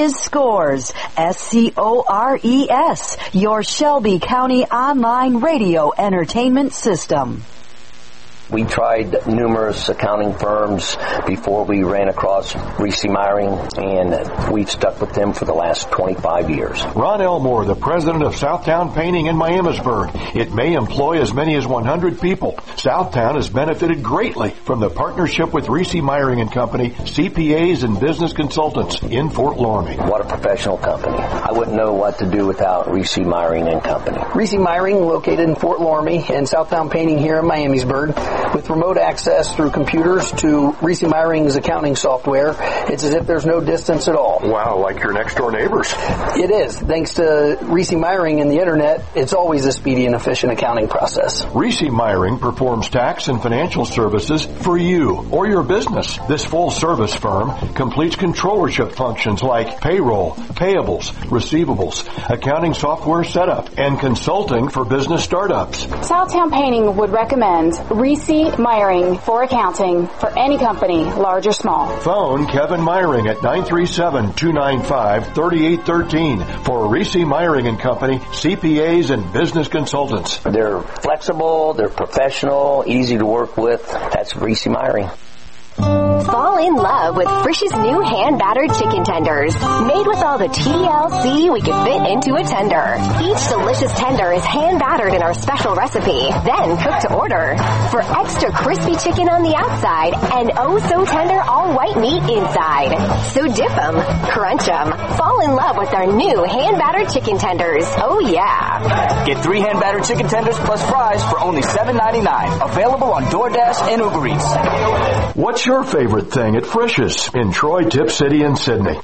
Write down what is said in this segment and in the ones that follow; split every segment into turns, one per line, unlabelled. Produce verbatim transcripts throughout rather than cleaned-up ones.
is Scores, S C O R E S, your Shelby County online radio entertainment system.
We tried numerous accounting firms before we ran across Reese Meyering, and we've stuck with them for the last twenty-five years.
Ron Elmore, the president of Southtown Painting in Miamisburg. It may employ as many as one hundred people. Southtown has benefited greatly from the partnership with Reese Meyering and Company, C P As and business consultants in Fort Loramie.
What a professional company. I wouldn't know what to do without Reese Meyering and Company.
Reese Meyering, located in Fort Loramie, and Southtown Painting here in Miamisburg. With remote access through computers to Reese Meyering's accounting software, it's as if there's no distance at all.
Wow, like your next door neighbors.
It is. Thanks to Reese Meyering and the internet, it's always a speedy and efficient accounting process.
Reese Meyering performs tax and financial services for you or your business. This full-service firm completes controllership functions like payroll, payables, receivables, accounting software setup, and consulting for business startups.
Southtown Painting would recommend Reese Meyering for accounting for any company, large or small.
Phone Kevin Meyering at nine three seven, two nine five, three eight one three for Reese Meyering and Company, C P As and business consultants.
They're flexible, they're professional, easy to work with. That's Reese Meyering.
Fall in love with Frisch's new hand-battered chicken tenders. Made with all the T L C we could fit into a tender. Each delicious tender is hand-battered in our special recipe, then cooked to order. For extra crispy chicken on the outside and oh-so-tender all-white meat inside. So dip 'em, crunch 'em, fall in love with our new hand-battered chicken tenders. Oh, yeah.
Get three hand-battered chicken tenders plus fries for only seven ninety-nine. Available on DoorDash and Uber Eats.
What's your favorite thing at Frisch's in Troy, Tip City, and Sydney?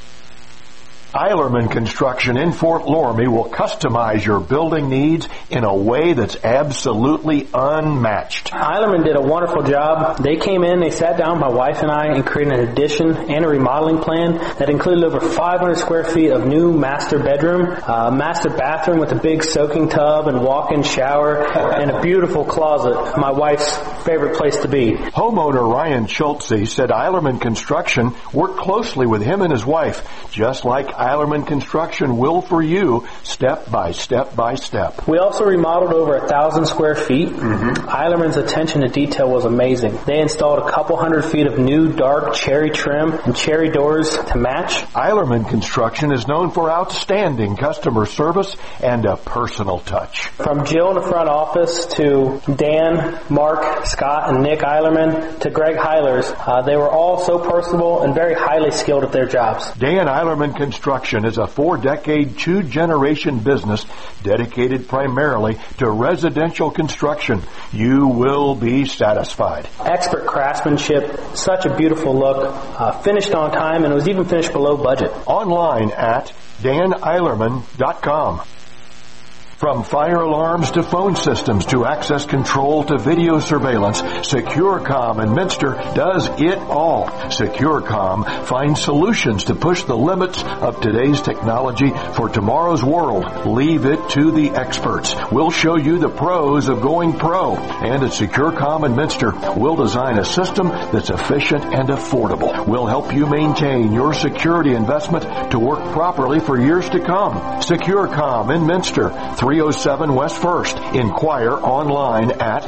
Eilerman Construction in Fort Loramie will customize your building needs in a way that's absolutely unmatched.
Eilerman did a wonderful job. They came in, they sat down, my wife and I, and created an addition and a remodeling plan that included over five hundred square feet of new master bedroom, uh, master bathroom with a big soaking tub and walk-in shower, and a beautiful closet, my wife's favorite place to be.
Homeowner Ryan Schultze said Eilerman Construction worked closely with him and his wife, just like Eilerman Construction will for you, step by step by step.
We also remodeled over a thousand square feet. Mm-hmm. Eilerman's attention to detail was amazing. They installed a couple hundred feet of new dark cherry trim and cherry doors to match.
Eilerman Construction is known for outstanding customer service and a personal touch.
From Jill in the front office to Dan, Mark, Scott, and Nick Eilerman to Greg Heilers, uh, they were all so personable and very highly skilled at their jobs.
Dan Eilerman Construction is a four-decade, two-generation business dedicated primarily to residential construction. You will be satisfied.
Expert craftsmanship, such a beautiful look, uh, finished on time, and it was even finished below budget.
Online at dan eilerman dot com. From fire alarms to phone systems to access control to video surveillance, SecureCom in Minster does it all. SecureCom finds solutions to push the limits of today's technology for tomorrow's world. Leave it to the experts. We'll show you the pros of going pro. And at SecureCom in Minster, we'll design a system that's efficient and affordable. We'll help you maintain your security investment to work properly for years to come. SecureCom in Minster, three oh seven West First. Inquire online at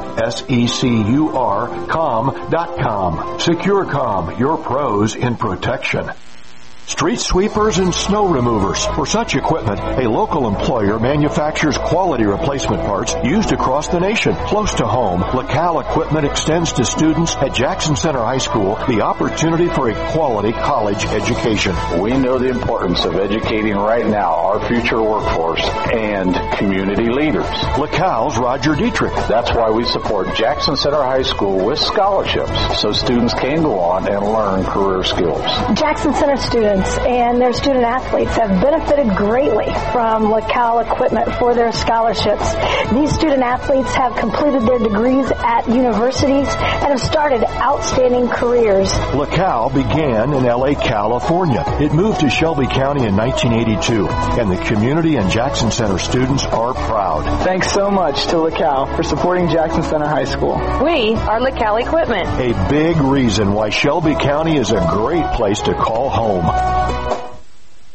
secur com dot com. SecureCom, your pros in protection. Street sweepers and snow removers. For such equipment, a local employer manufactures quality replacement parts used across the nation. Close to home, LaCal Equipment extends to students at Jackson Center High School the opportunity for a quality college education.
We know the importance of educating right now our future workforce and community leaders.
LaCal's Roger Dietrich.
That's why we support Jackson Center High School with scholarships so students can go on and learn career skills.
Jackson Center students and their student athletes have benefited greatly from LaCal Equipment for their scholarships. These student athletes have completed their degrees at universities and have started outstanding careers.
LaCal began in L A, California. It moved to Shelby County in nineteen eighty-two, and the community and Jackson Center students are proud.
Thanks so much to LaCal for supporting Jackson Center High School.
We are LaCal Equipment.
A big reason why Shelby County is a great place to call home.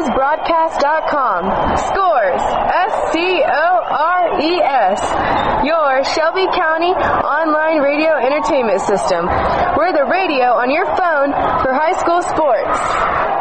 scores broadcast dot com. Scores, S C O R E S. Your Shelby County online radio entertainment system. We're the radio on your phone for high school sports.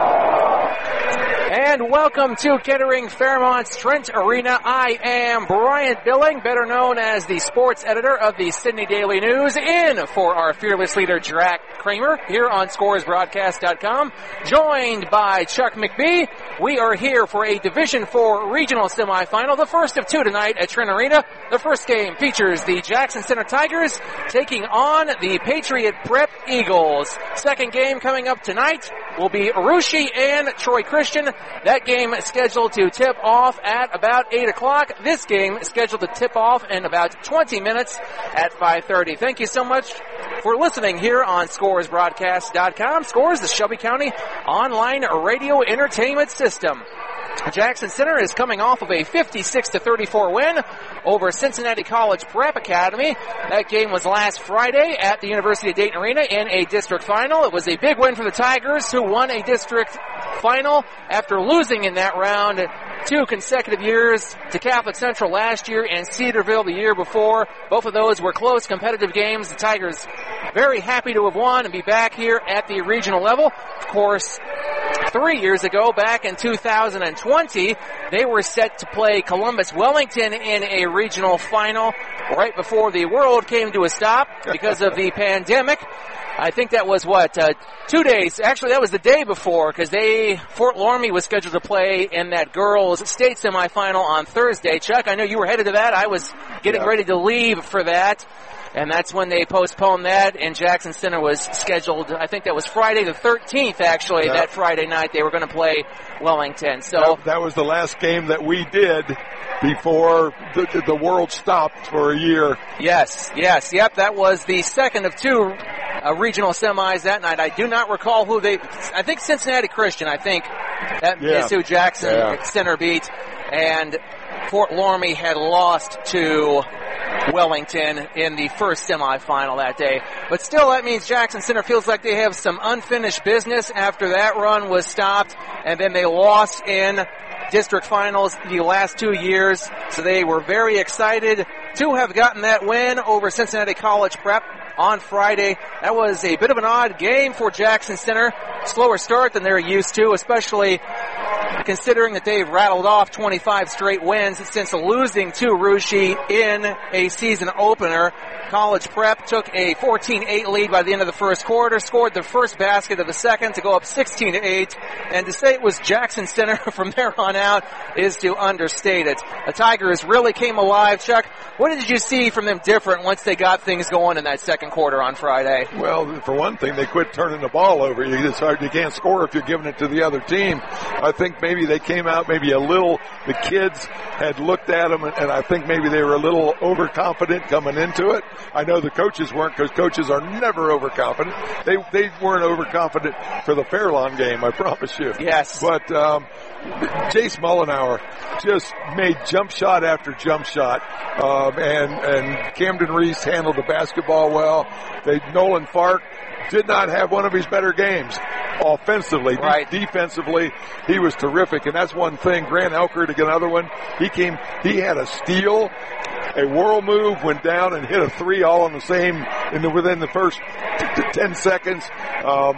And welcome to Kettering Fairmont's Trent Arena. I am Brian Billing, better known as the sports editor of the Sydney Daily News, in for our fearless leader, Jack Kramer, here on scores broadcast dot com, joined by Chuck McBee. We are here for a Division four regional semifinal, the first of two tonight at Trent Arena. The first game features the Jackson Center Tigers taking on the Patriot Prep Eagles. Second game coming up tonight will be Russia and Troy Christian. That game is scheduled to tip off at about eight o'clock. This game is scheduled to tip off in about twenty minutes at five thirty. Thank you so much for listening here on scores broadcast dot com. Scores, the Shelby County online radio entertainment system. Jackson Center is coming off of a fifty-six to thirty-four win over Cincinnati College Prep Academy. That game was last Friday at the University of Dayton Arena in a district final. It was a big win for the Tigers, who won a district final after losing in that round two consecutive years to Catholic Central last year and Cedarville the year before. Both of those were close competitive games. The Tigers very happy to have won and be back here at the regional level. Of course, three years ago, back in two thousand twenty, they were set to play Columbus Wellington in a regional final right before the world came to a stop because of the pandemic. I think that was, what, uh, two days. Actually, that was the day before, because they, Fort Loramie was scheduled to play in that girls' state semifinal on Thursday. Chuck, I know you were headed to that. I was getting yeah. ready to leave for that. And that's when they postponed that, and Jackson Center was scheduled, I think that was Friday the thirteenth, actually, yep. that Friday night. They were going to play Wellington. So
that, that was the last game that we did before the, the world stopped for a year.
Yes, yes, yep, that was the second of two uh, regional semis that night. I do not recall who they, I think Cincinnati Christian, I think, that yeah. is who Jackson yeah. Center beat. And Fort Loramie had lost to Wellington in the first semifinal that day. But still, that means Jackson Center feels like they have some unfinished business after that run was stopped, and then they lost in district finals the last two years. So they were very excited to have gotten that win over Cincinnati College Prep on Friday. That was a bit of an odd game for Jackson Center. Slower start than they're used to, especially considering that they've rattled off twenty-five straight wins since losing to Russia in a season opener. College Prep took a fourteen eight lead by the end of the first quarter, scored the first basket of the second to go up sixteen to eight, and to say it was Jackson Center from there on out is to understate it. The Tigers really came alive. Chuck, what did you see from them different once they got things going in that second quarter on Friday?
Well, for one thing, they quit turning the ball over. You, it's hard, you can't score if you're giving it to the other team. I think maybe they came out maybe a little, the kids had looked at them, and, and I think maybe they were a little overconfident coming into it. I know the coaches weren't, because coaches are never overconfident. They they weren't overconfident for the Fairlawn game, I promise you.
Yes.
But um, Jace Mullenauer just made jump shot after jump shot, um, and and Camden Reese handled the basketball well. They Nolan Fark did not have one of his better games offensively.
Right.
Defensively, he was terrific, and that's one thing. Grant Elker to get another one. He came, he had a steal, a whirl move, went down and hit a three all in the same, in the, within the first t- t- ten seconds. Um,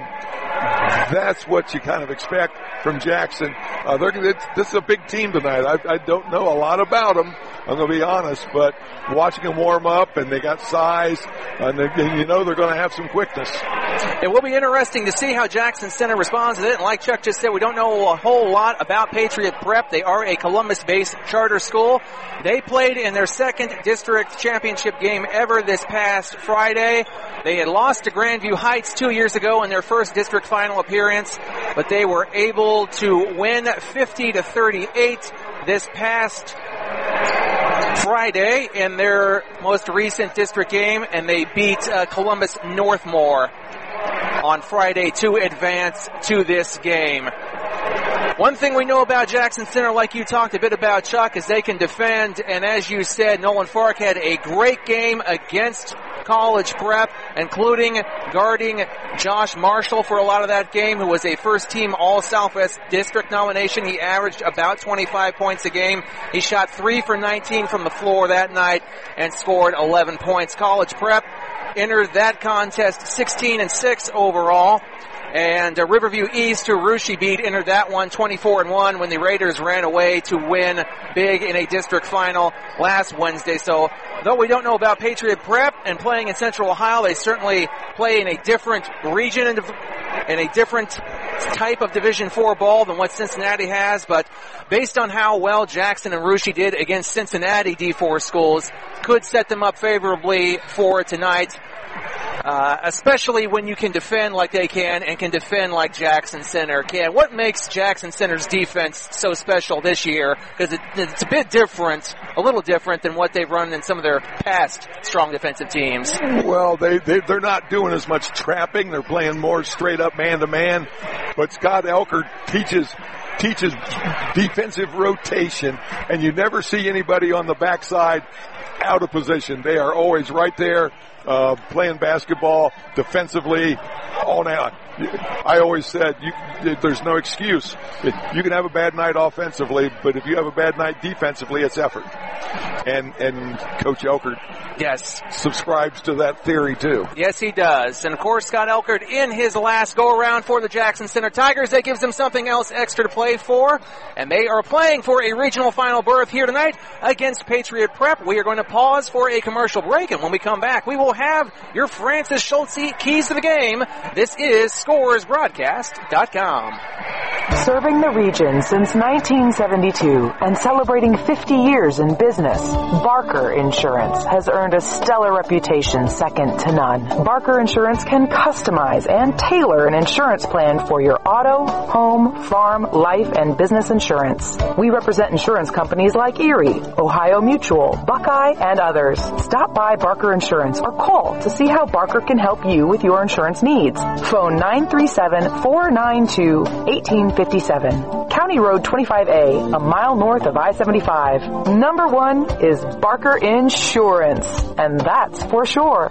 that's what you kind of expect from Jackson. Uh, they're, this is a big team tonight. I, I don't know a lot about them, I'm going to be honest, but watching them warm up, and they got size, and, they, and you know they're going to have some quickness.
It will be interesting to see how Jackson Center responds to it. And like Chuck just said, we don't know a whole lot about Patriot Prep. They are a Columbus-based charter school. They played in their second district championship game ever this past Friday. They had lost to Grandview Heights two years ago in their first district final appearance, but they were able to win fifty to thirty-eight this past Friday in their most recent district game, and they beat uh, Columbus Northmore on Friday to advance to this game. One thing we know about Jackson Center, like you talked a bit about, Chuck, is they can defend, and as you said, Nolan Fark had a great game against College Prep, including guarding Josh Marshall for a lot of that game, who was a first-team All-Southwest District nomination. He averaged about twenty-five points a game. He shot three for nineteen from the floor that night and scored eleven points. College Prep entered that contest sixteen and six overall. And uh, Riverview East, who Russia beat, entered that one twenty-four and one when the Raiders ran away to win big in a district final last Wednesday. So, though we don't know about Patriot Prep and playing in Central Ohio, they certainly play in a different region and in a different type of Division four ball than what Cincinnati has. But based on how well Jackson and Russia did against Cincinnati D four schools, could set them up favorably for tonight. Uh, especially when you can defend like they can and can defend like Jackson Center can. What makes Jackson Center's defense so special this year? Because it, it's a bit different, a little different than what they've run in some of their past strong defensive teams.
Well, they, they, they're not doing as much trapping. They're playing more straight up man-to-man. But Scott Elker teaches teaches defensive rotation, and you never see anybody on the backside out of position. They are always right there. Uh, playing basketball defensively all night. I always said you, there's no excuse. You can have a bad night offensively, but if you have a bad night defensively, it's effort. And and Coach Elkert,
yes,
subscribes to that theory too.
Yes, he does. And of course, Scott Elkert in his last go around for the Jackson Center Tigers, that gives them something else extra to play for, and they are playing for a regional final berth here tonight against Patriot Prep. We are going to pause for a commercial break, and when we come back, we will have your Francis Schultz keys to the game. This is Scores Broadcast dot com.
Serving the region since nineteen seventy-two and celebrating fifty years in business, Barker Insurance has earned a stellar reputation second to none. Barker Insurance can customize and tailor an insurance plan for your auto, home, farm, life, and business insurance. We represent insurance companies like Erie, Ohio Mutual, Buckeye, and others. Stop by Barker Insurance or call to see how Barker can help you with your insurance needs. Phone nine three seven, four nine two, one eight five seven. County Road twenty-five A, a mile north of I seventy-five. Number one is Barker Insurance, and that's for sure.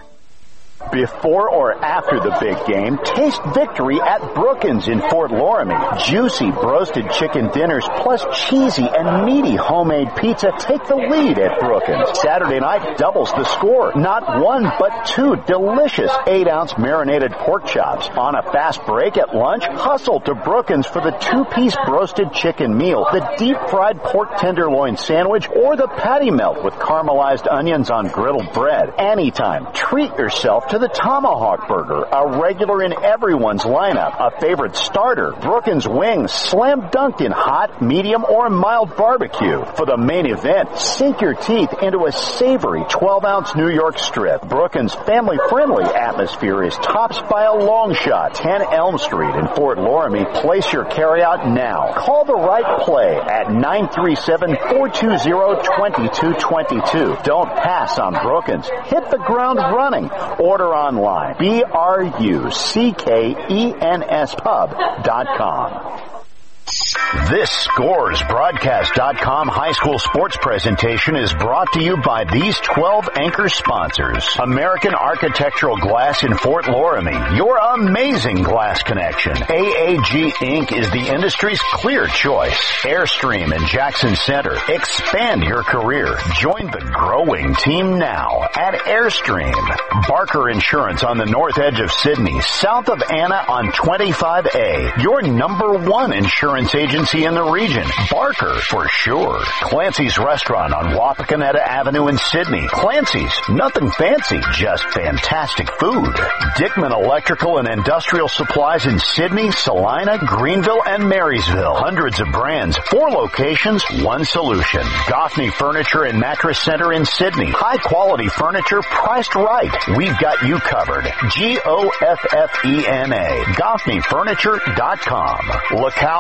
Before or after the big game, taste victory at Brookins in Fort Loramie. Juicy broasted chicken dinners plus cheesy and meaty homemade pizza take the lead at Brookins. Saturday night doubles the score. Not one, but two delicious eight ounce marinated pork chops. On a fast break at lunch, hustle to Brookins for the two-piece broasted chicken meal, the deep-fried pork tenderloin sandwich, or the patty melt with caramelized onions on griddled bread. Anytime, treat yourself to the Tomahawk Burger, a regular in everyone's lineup, a favorite starter, Brookins wings, slam dunked in hot, medium, or mild barbecue. For the main event, sink your teeth into a savory twelve ounce New York strip. Brookins' family-friendly atmosphere is tops by a long shot. ten Elm Street in Fort Loramie. Place your carryout now. Call the right play at nine three seven, four two zero, two two two two. Don't pass on Brookins. Hit the ground running. Order online. B R U C K E N S pub dot com. This Scores Broadcast dot com high school sports presentation is brought to you by these twelve anchor sponsors. American Architectural Glass in Fort Loramie, your amazing glass connection. A A G Incorporated is the industry's clear choice. Airstream in Jackson Center. Expand your career. Join the growing team now at Airstream. Barker Insurance on the north edge of Sydney, south of Anna on twenty-five A. Your number one insurance agency in the region. Barker, for sure. Clancy's Restaurant on Wapakoneta Avenue in Sydney. Clancy's, nothing fancy, just fantastic food. Dickman Electrical and Industrial Supplies in Sydney, Salina, Greenville, and Marysville. Hundreds of brands, four locations, one solution. Goffney Furniture and Mattress Center in Sydney. High quality furniture priced right. We've got you covered. G O F F E N A. Goffney Furniture dot com. Lacau Equipment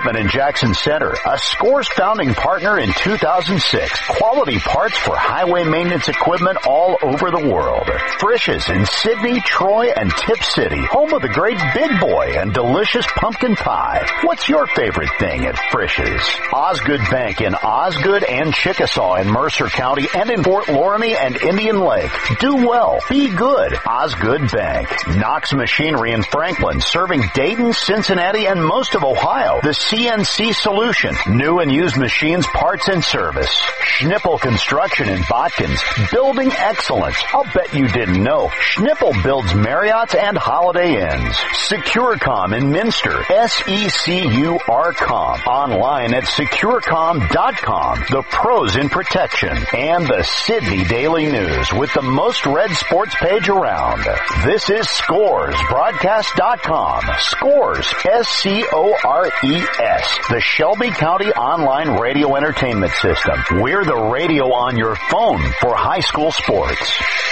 Equipment in Jackson Center, a Scores founding partner in two thousand six. Quality parts for highway maintenance equipment all over the world. Frisch's in Sydney, Troy, and Tip City, home of the great Big Boy and delicious pumpkin pie. What's your favorite thing at Frisch's? Osgood Bank in Osgood and Chickasaw in Mercer County and in Fort Loramie and Indian Lake. Do well. Be good. Osgood Bank. Knox Machinery in Franklin, serving Dayton, Cincinnati, and most of Ohio. The C N C Solution. New and used machines, parts, and service. Schnippel Construction in Botkins. Building excellence. I'll bet you didn't know. Schnippel builds Marriotts and Holiday Inns. Securecom in Minster. S E C U R com. Online at securecom dot com. The pros in protection. And the Sydney Daily News with the most read sports page around. This is Scores Broadcast dot com. Scores. S C O R E S. The Shelby County Online Radio Entertainment System. We're the radio on your phone for high school sports.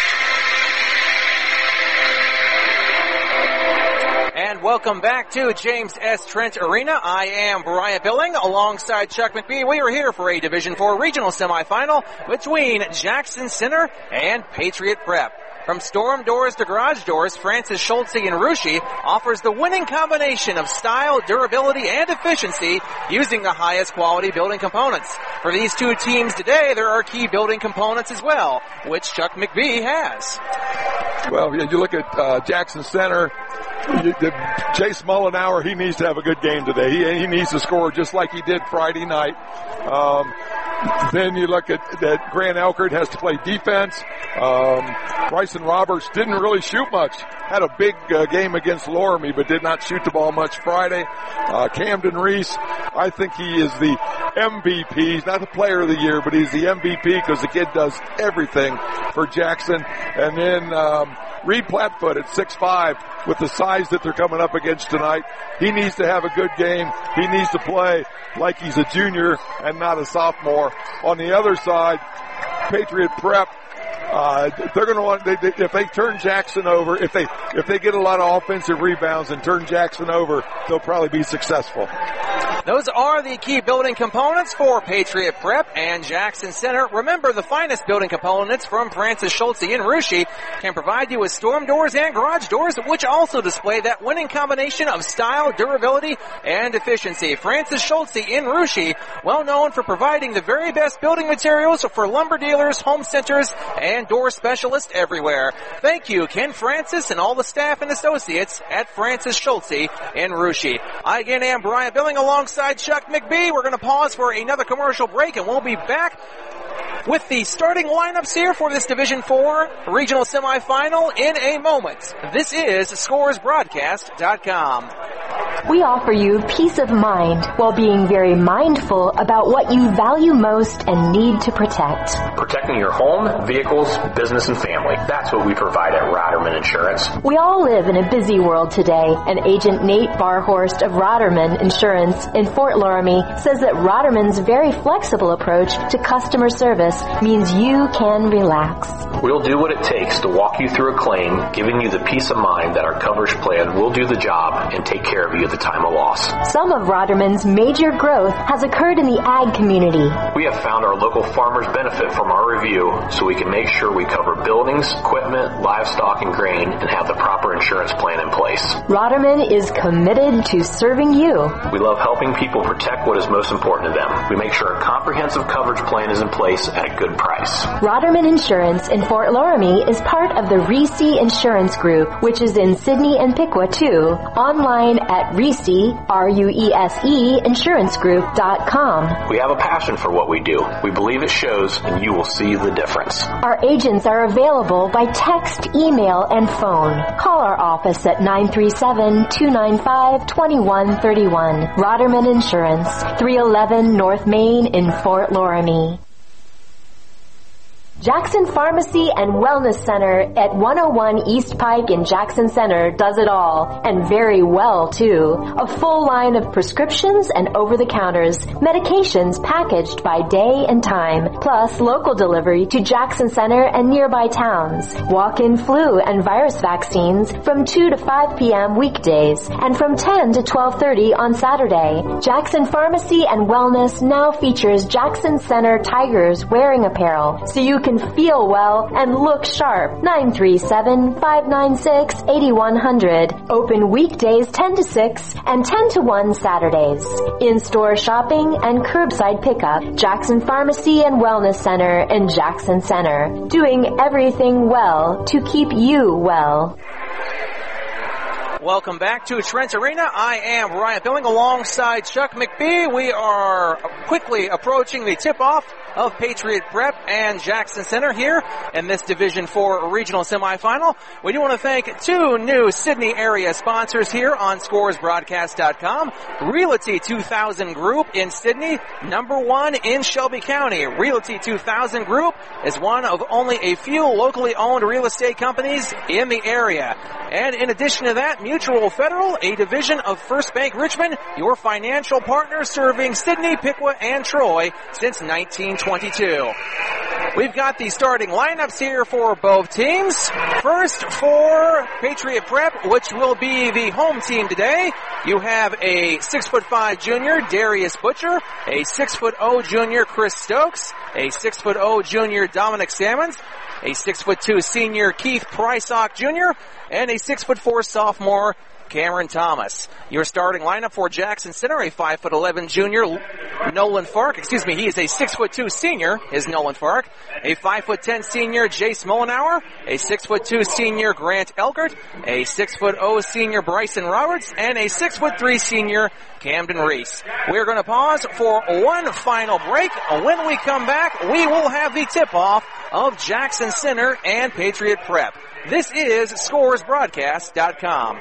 And welcome back to James S. Trent Arena. I am Brian Billing alongside Chuck McBee. We are here for a Division four regional semifinal between Jackson Center and Patriot Prep. From storm doors to garage doors, Francis Schultze and Russia offers the winning combination of style, durability, and efficiency using the highest quality building components. For these two teams today, there are key building components as well, which Chuck McBee has.
Well, you look at uh, Jackson Center. You, the, Chase Mullenauer, he needs to have a good game today. He, he needs to score just like he did Friday night. Um, then you look at that Grant Elkert has to play defense. Um, Bryson Roberts didn't really shoot much. Had a big uh, game against Loramie, but did not shoot the ball much Friday. Uh, Camden Reese, I think he is the M V P. He's not the player of the year, but he's the M V P because the kid does everything for Jackson. And then um, Reed Plattfoot at six five with the size that they're coming up against tonight. He needs to have a good game. He needs to play like he's a junior and not a sophomore. On the other side, Patriot Prep, uh, they're going to want, they, they, if they turn Jackson over, if they, if they get a lot of offensive rebounds and turn Jackson over, they'll probably be successful.
Those are the key building components for Patriot Prep and Jackson Center. Remember, the finest building components from Francis Schultze and Russia can provide you with storm doors and garage doors, which also display that winning combination of style, durability, and efficiency. Francis Schultze and Russia, well known for providing the very best building materials for lumber dealers, home centers, and door specialists everywhere. Thank you, Ken Francis and all the staff and associates at Francis Schultze and Russia. I again am Brian Billing alongside Chuck McBee. We're going to pause for another commercial break, and we'll be back with the starting lineups here for this Division four regional semifinal in a moment. This is Scores Broadcast dot com.
We offer you peace of mind while being very mindful about what you value most and need to protect.
Protecting your home, vehicles, business, and family. That's what we provide at Roderman Insurance.
We all live in a busy world today, and Agent Nate Barhorst of Roderman Insurance in Fort Loramie says that Roderman's very flexible approach to customer service means you can relax.
We'll do what it takes to walk you through a claim, giving you the peace of mind that our coverage plan will do the job and take care of you at the time of loss.
Some of Roderman's major growth has occurred in the ag community.
We have found our local farmers benefit from our review, so we can make sure we cover buildings, equipment, livestock, and grain, and have the proper insurance plan in place.
Roderman is committed to serving you.
We love helping people protect what is most important to them. We make sure a comprehensive coverage plan is in place at a good price.
Roderman Insurance in Fort Loramie is part of the Reese Insurance Group, which is in Sydney and Piqua too. Online at Reese, R U E S E, insurance group dot com.
We have a passion for what we do. We believe it shows, and you will see the difference.
Our agents are available by text, email, and phone. Call our office at nine three seven, two nine five, two one three one. Roderman Insurance, three eleven North Main in Fort Loramie. Jackson Pharmacy and Wellness Center at one oh one East Pike in Jackson Center does it all, and very well too. A full line of prescriptions and over-the-counters, medications packaged by day and time, plus local delivery to Jackson Center and nearby towns. Walk-in flu and virus vaccines from two to five p.m. weekdays and from ten to twelve thirty on Saturday. Jackson Pharmacy and Wellness now features Jackson Center Tigers wearing apparel, so you can feel well and look sharp. nine three seven, five nine six, eight one zero zero. Open weekdays ten to six and ten to one Saturdays. In-store shopping and curbside pickup. Jackson Pharmacy and Wellness Center in Jackson Center. Doing everything well to keep you well.
Welcome back to Trent Arena. I am Ryan Billing alongside Chuck McBee. We are quickly approaching the tip-off of Patriot Prep and Jackson Center here in this Division four regional semifinal. We do want to thank two new Sydney area sponsors here on Scores Broadcast dot com. Realty two thousand Group in Sydney, number one in Shelby County. Realty two thousand Group is one of only a few locally owned real estate companies in the area. And in addition to that, Mutual Federal, a division of First Bank Richmond, your financial partner serving Sydney, Piqua, and Troy since nineteen twenty-two. We've got the starting lineups here for both teams. First, for Patriot Prep, which will be the home team today, you have a six foot five junior, Darius Butcher, a six foot oh junior, Chris Stokes, a six foot oh junior, Dominic Sammons, a six foot two senior, Keith Prysock Junior, and a six foot four sophomore, Cameron Thomas. Your starting lineup for Jackson Center, a five foot eleven junior, Nolan Fark. Excuse me, he is a six foot two senior, is Nolan Fark. A five foot ten senior, Jace Mollenauer. A six foot two senior, Grant Elkert. A six foot oh senior, Bryson Roberts. And a six foot three senior, Camden Reese. We're going to pause for one final break. When we come back, we will have the tip-off of Jackson Center and Patriot Prep. This is Scores Broadcast dot com.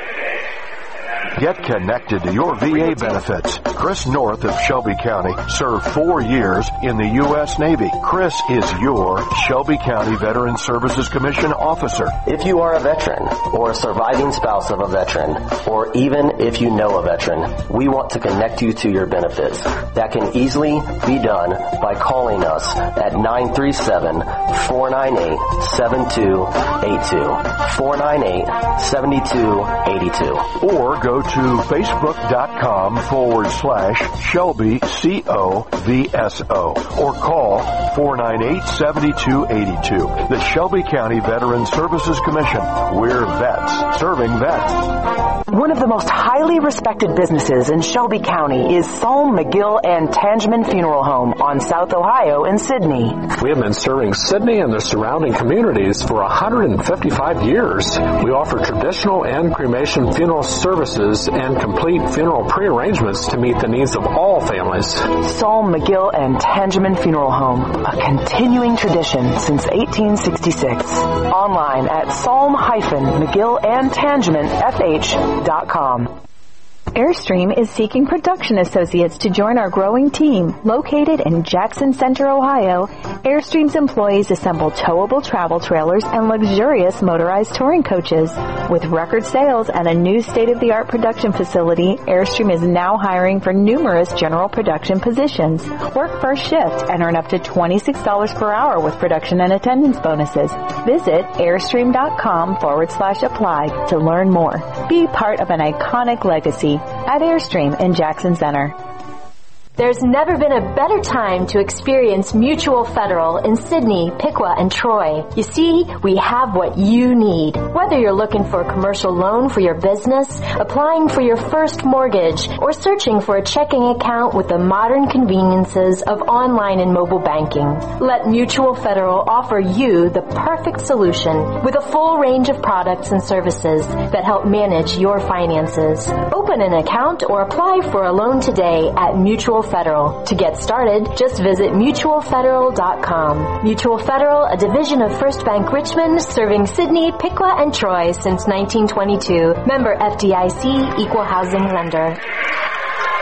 Get connected to your V A benefits. Chris North of Shelby County served four years in the U S Navy. Chris is your Shelby County Veteran Services Commission officer.
If you are a veteran or a surviving spouse of a veteran, or even if you know a veteran, we want to connect you to your benefits. That can easily be done by calling us at nine three seven, four nine eight, seven two eight two, four nine eight, seven two eight two.
Or go to facebook.com forward slash Shelby C O V S O or call four nine eight, seven two eight two. The Shelby County Veteran Services Commission. We're vets serving vets.
One of the most highly respected businesses in Shelby County is Psalm, McGill, and Tangeman Funeral Home on South Ohio in Sydney.
We have been serving Sydney and the surrounding communities for one hundred fifty-five years. We offer traditional and cremation funeral services and complete funeral pre-arrangements to meet the needs of all families.
Psalm, McGill, and Tangeman Funeral Home, a continuing tradition since eighteen sixty-six. Online at psalm mcgill and tangeman f h dot com.
Airstream is seeking production associates to join our growing team. Located in Jackson Center, Ohio, Airstream's employees assemble towable travel trailers and luxurious motorized touring coaches. With record sales and a new state-of-the-art production facility, Airstream is now hiring for numerous general production positions. Work first shift and earn up to twenty-six dollars per hour with production and attendance bonuses. Visit airstream.com forward slash apply to learn more. Be part of an iconic legacy at Airstream in Jackson Center.
There's never been a better time to experience Mutual Federal in Sydney, Piqua, and Troy. You see, we have what you need. Whether you're looking for a commercial loan for your business, applying for your first mortgage, or searching for a checking account with the modern conveniences of online and mobile banking, let Mutual Federal offer you the perfect solution with a full range of products and services that help manage your finances. Open an account or apply for a loan today at Mutual Federal. To get started, just visit mutual federal dot com. Mutual Federal, a division of First Bank Richmond, serving Sydney, Piqua, and Troy since nineteen twenty-two. Member F D I C, Equal Housing Lender.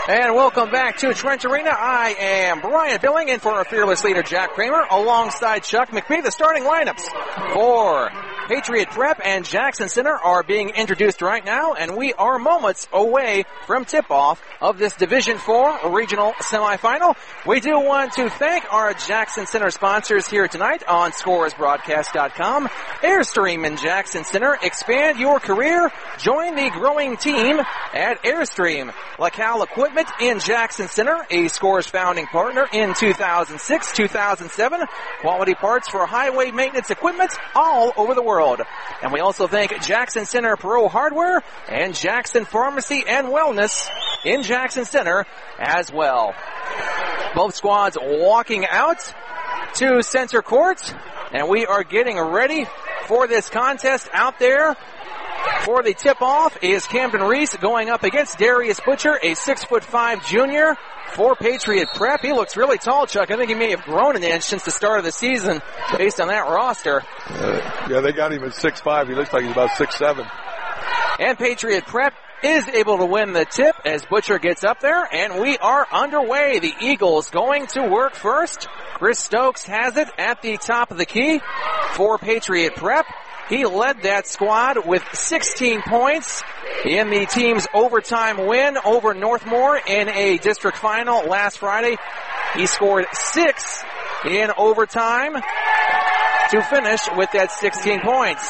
And welcome back to Trent Arena. I am Brian Billing in for our fearless leader, Jack Kramer, alongside Chuck McPhee. The starting lineups for Patriot Prep and Jackson Center are being introduced right now, and we are moments away from tip-off of this Division four regional semifinal. We do want to thank our Jackson Center sponsors here tonight on Scores Broadcast dot com. Airstream in Jackson Center. Expand your career. Join the growing team at Airstream. LaCal Equipment in Jackson Center, a Scores founding partner in two thousand six, two thousand seven. Quality parts for highway maintenance equipment all over the world. And we also thank Jackson Center Pro Hardware and Jackson Pharmacy and Wellness in Jackson Center as well. Both squads walking out to center court, and we are getting ready for this contest out there. For the tip-off is Camden Reese going up against Darius Butcher, a six foot five junior for Patriot Prep. He looks really tall, Chuck. I think he may have grown an inch since the start of the season based on that roster.
Uh, yeah, they got him at six five. He looks like he's about six seven.
And Patriot Prep is able to win the tip as Butcher gets up there, and we are underway. The Eagles going to work first. Chris Stokes has it at the top of the key for Patriot Prep. He led that squad with sixteen points in the team's overtime win over Northmore in a district final last Friday. He scored six in overtime to finish with that sixteen points.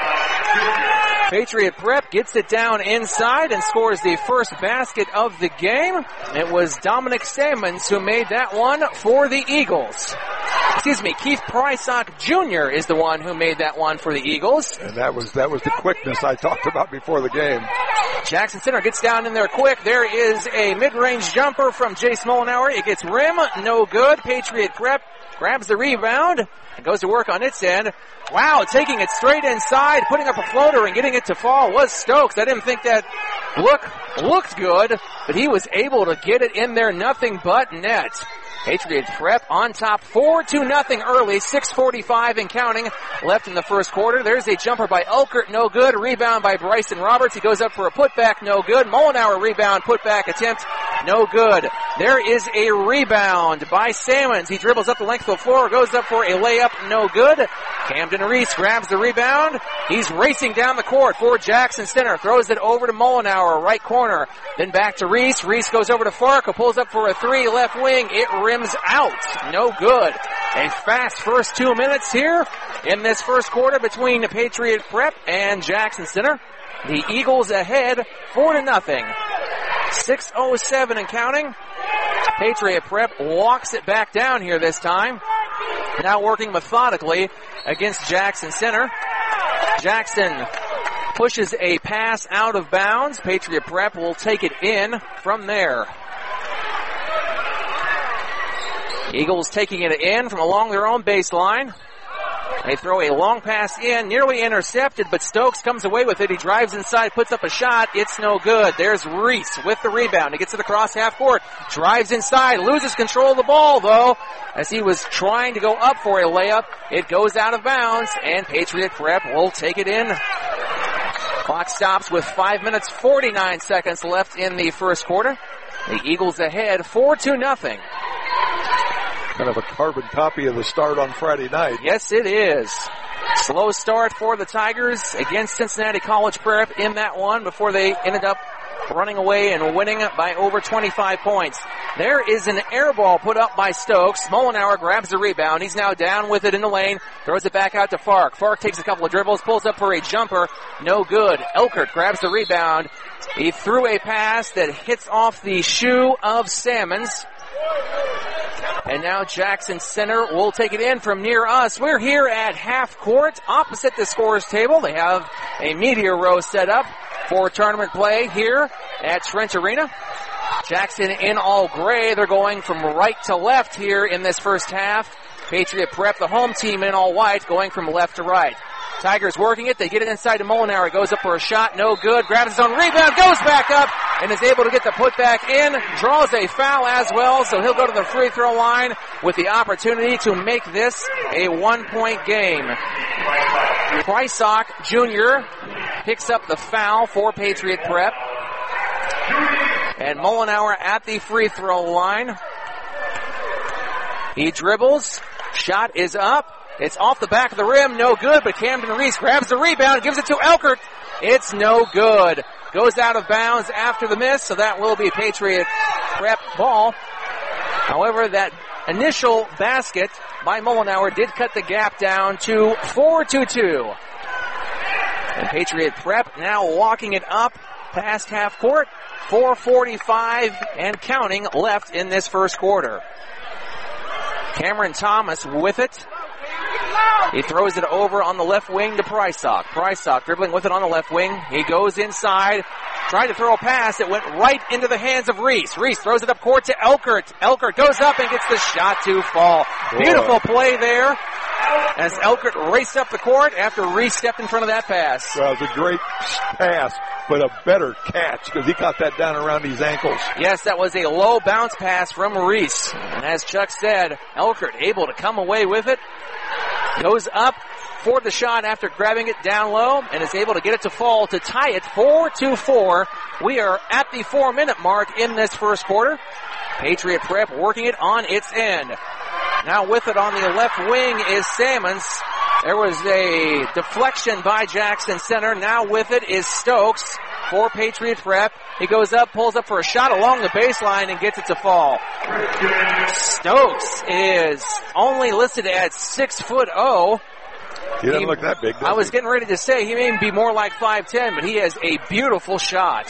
Patriot Prep gets it down inside and scores the first basket of the game. It was Dominic Salmons who made that one for the Eagles. Excuse me, Keith Prysock Junior is the one who made that one for the Eagles.
And that was that was the quickness I talked about before the game.
Jackson Center gets down in there quick. There is a mid-range jumper from Jace Molinauer. It gets rim, no good. Patriot Prep grabs the rebound and goes to work on its end. Wow, taking it straight inside, putting up a floater and getting it to fall was Stokes. I didn't think that look looked good, but he was able to get it in there, nothing but net. Patriot Prep on top four to nothing early, six forty-five and counting left in the first quarter. There's a jumper by Elkert, no good. Rebound by Bryson Roberts. He goes up for a putback, no good. Molinauer rebound, putback attempt, no good. There is a rebound by Salmons. He dribbles up the length of the floor, goes up for a layup, no good. Camden Reese grabs the rebound. He's racing down the court for Jackson Center. Throws it over to Molinauer, right corner. Then back to Reese. Reese goes over to Farka, pulls up for a three, left wing. It rims out. No good. A fast first two minutes here in this first quarter between the Patriot Prep and Jackson Center. The Eagles ahead four to nothing. six oh seven and counting. Patriot Prep walks it back down here this time. Now working methodically against Jackson Center. Jackson pushes a pass out of bounds. Patriot Prep will take it in from there. Eagles taking it in from along their own baseline. They throw a long pass in, nearly intercepted, but Stokes comes away with it. He drives inside, puts up a shot. It's no good. There's Reese with the rebound. He gets it across half court, drives inside, loses control of the ball, though, as he was trying to go up for a layup. It goes out of bounds, and Patriot Prep will take it in. Clock stops with five minutes, forty-nine seconds left in the first quarter. The Eagles ahead, four to nothing.
Kind of a carbon copy of the start on Friday night.
Yes, it is. Slow start for the Tigers against Cincinnati College Prep in that one before they ended up running away and winning by over twenty-five points. There is an air ball put up by Stokes. Molinauer grabs the rebound. He's now down with it in the lane. Throws it back out to Fark. Fark takes a couple of dribbles, pulls up for a jumper. No good. Elkert grabs the rebound. He threw a pass that hits off the shoe of Salmons. And now Jackson Center will take it in from near us. We're here at half court, opposite the scorers table. They have a media row set up for tournament play here at Trent Arena. Jackson in all gray. They're going from right to left here in this first half. Patriot Prep, the home team, in all white, going from left to right. Tigers working it. They get it inside to Molinauer. Goes up for a shot. No good. Grabs his own rebound. Goes back up and is able to get the putback in. Draws a foul as well, so he'll go to the free throw line with the opportunity to make this a one-point game. Prysock Junior picks up the foul for Patriot Prep. And Mullenauer at the free throw line. He dribbles. Shot is up. It's off the back of the rim. No good, but Camden Reese grabs the rebound, gives it to Elkert. It's no good. Goes out of bounds after the miss, so that will be Patriot Prep ball. However, that initial basket by Mullenauer did cut the gap down to four to two. And Patriot Prep now walking it up past half court. four forty-five and counting left in this first quarter. Cameron Thomas with it. He throws it over on the left wing to Prysock. Prysock dribbling with it on the left wing. He goes inside. Tried to throw a pass. It went right into the hands of Reese. Reese throws it up court to Elkert. Elkert goes up and gets the shot to fall. Boy. Beautiful play there as Elkert raced up the court after Reese stepped in front of that pass.
Well, it was a great pass, but a better catch because he got that down around his ankles.
Yes, that was a low bounce pass from Reese. And as Chuck said, Elkert able to come away with it. Goes up for the shot after grabbing it down low and is able to get it to fall to tie it four to four. We are at the four minute mark in this first quarter. Patriot Prep working it on its end. Now with it on the left wing is Salmons. There was a deflection by Jackson Center. Now with it is Stokes for Patriot Prep. He goes up, pulls up for a shot along the baseline and gets it to fall. Stokes is only listed at six foot oh.
He doesn't he, look that big, does
I was
he?
getting ready to say he may be more like five ten, but he has a beautiful shot.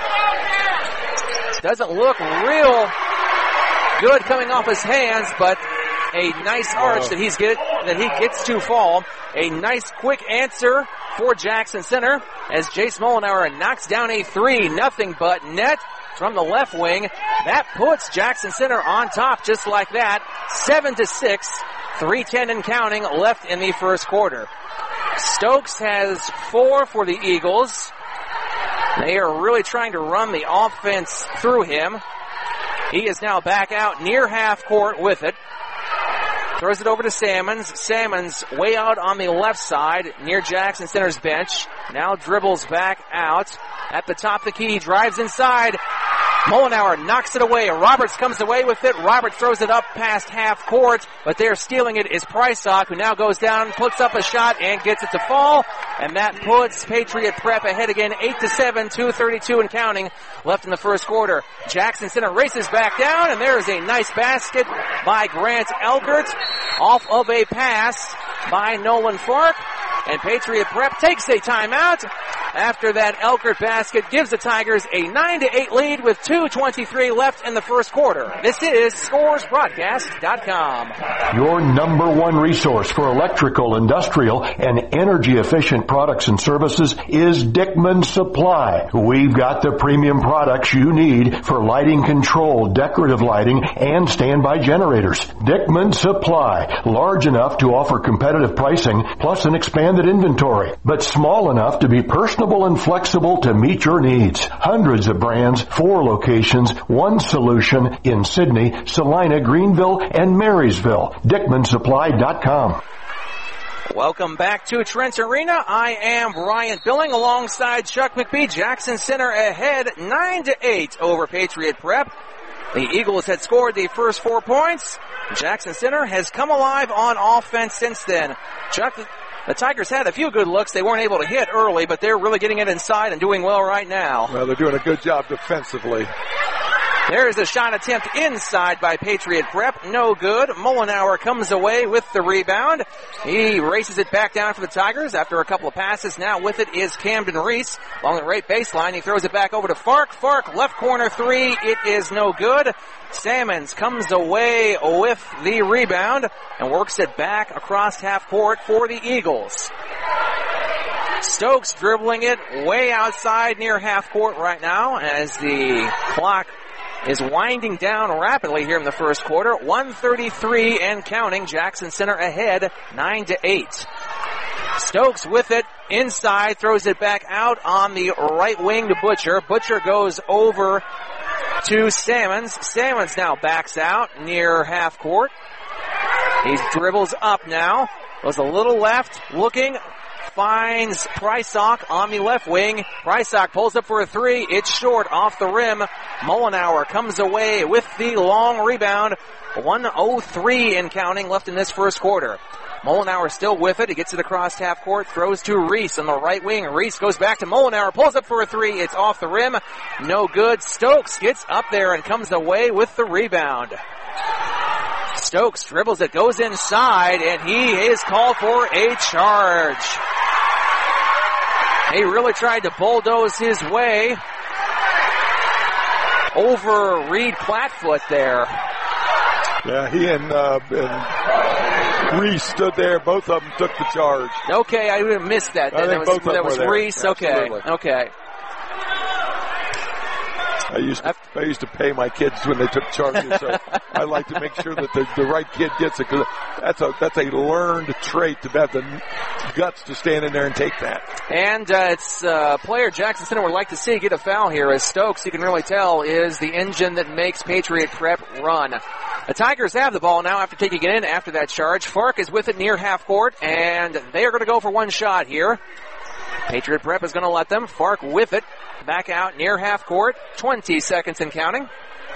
Doesn't look real good coming off his hands, but a nice arch that he's get that he gets to fall. A nice quick answer for Jackson Center as Jace Mullenauer knocks down a three, nothing but net from the left wing. That puts Jackson Center on top just like that. Seven to six, three ten and counting left in the first quarter. Stokes has four for the Eagles. They are really trying to run the offense through him. He is now back out near half court with it. Throws it over to Salmons. Salmons way out on the left side near Jackson Center's bench. Now dribbles back out. At the top of the key, drives inside. Mullenauer knocks it away. Roberts comes away with it. Roberts throws it up past half court, but there stealing it is Prysock, who now goes down, puts up a shot, and gets it to fall. And that puts Patriot Prep ahead again, eight to seven, two thirty-two and counting left in the first quarter. Jackson Center races back down, and there is a nice basket by Grant Elkert off of a pass by Nolan Fark. And Patriot Prep takes a timeout after that Elkert basket gives the Tigers a nine to eight lead with two twenty-three left in the first quarter. This is Scores Broadcast dot com.
Your number one resource for electrical, industrial, and energy-efficient products and services is Dickman Supply. We've got the premium products you need for lighting control, decorative lighting, and standby generators. Dickman Supply, large enough to offer competitive pricing plus an expanded inventory, but small enough to be personable and flexible to meet your needs. Hundreds of brands, four locations, one solution in Sydney, Salina, Greenville, and Marysville. Dickman Supply dot com.
Welcome back to Trent Arena. I am Brian Billing alongside Chuck McBee. Jackson Center ahead nine to eight over Patriot Prep. The Eagles had scored the first four points. Jackson Center has come alive on offense since then. Chuck, the Tigers had a few good looks. They weren't able to hit early, but they're really getting it inside and doing well right now.
Well, they're doing a good job defensively.
There's a shot attempt inside by Patriot Prep. No good. Mullenauer comes away with the rebound. He races it back down for the Tigers after a couple of passes. Now with it is Camden Reese along the right baseline. He throws it back over to Fark. Fark, left corner three. It is no good. Salmons comes away with the rebound and works it back across half court for the Eagles. Stokes dribbling it way outside near half court right now as the clock is winding down rapidly here in the first quarter. one thirty-three and counting. Jackson Center ahead nine to eight. Stokes with it inside, throws it back out on the right wing to Butcher. Butcher goes over to Salmons. Salmons now backs out near half court. He dribbles up now. Goes a little left, looking finds Prysock on the left wing. Prysock pulls up for a three. It's short off the rim. Mollenauer comes away with the long rebound. one oh three and counting left in this first quarter. Mollenauer still with it. He gets it across half court, throws to Reese on the right wing. Reese goes back to Mollenauer, pulls up for a three. It's off the rim. No good. Stokes gets up there and comes away with the rebound. Stokes dribbles it, goes inside, and he is called for a charge. He really tried to bulldoze his way over Reed Plattfoot there.
Yeah, he and, uh, and Reese stood there. Both of them took the charge.
Okay, I would have missed that.
I
that
think
was,
both of them
that was
were there.
Reese. Okay,
Absolutely.
okay.
I used to, I used to pay my kids when they took charges, so I like to make sure that the, the right kid gets it, because that's a that's a learned trait to have the guts to stand in there and take that.
And uh, it's a player Jackson Center would like to see get a foul here, as Stokes, you can really tell, is the engine that makes Patriot Prep run. The Tigers have the ball now after taking it in after that charge. Fark is with it near half court, and they are going to go for one shot here. Patriot Prep is going to let them. Fark with it. Back out near half court. twenty seconds and counting.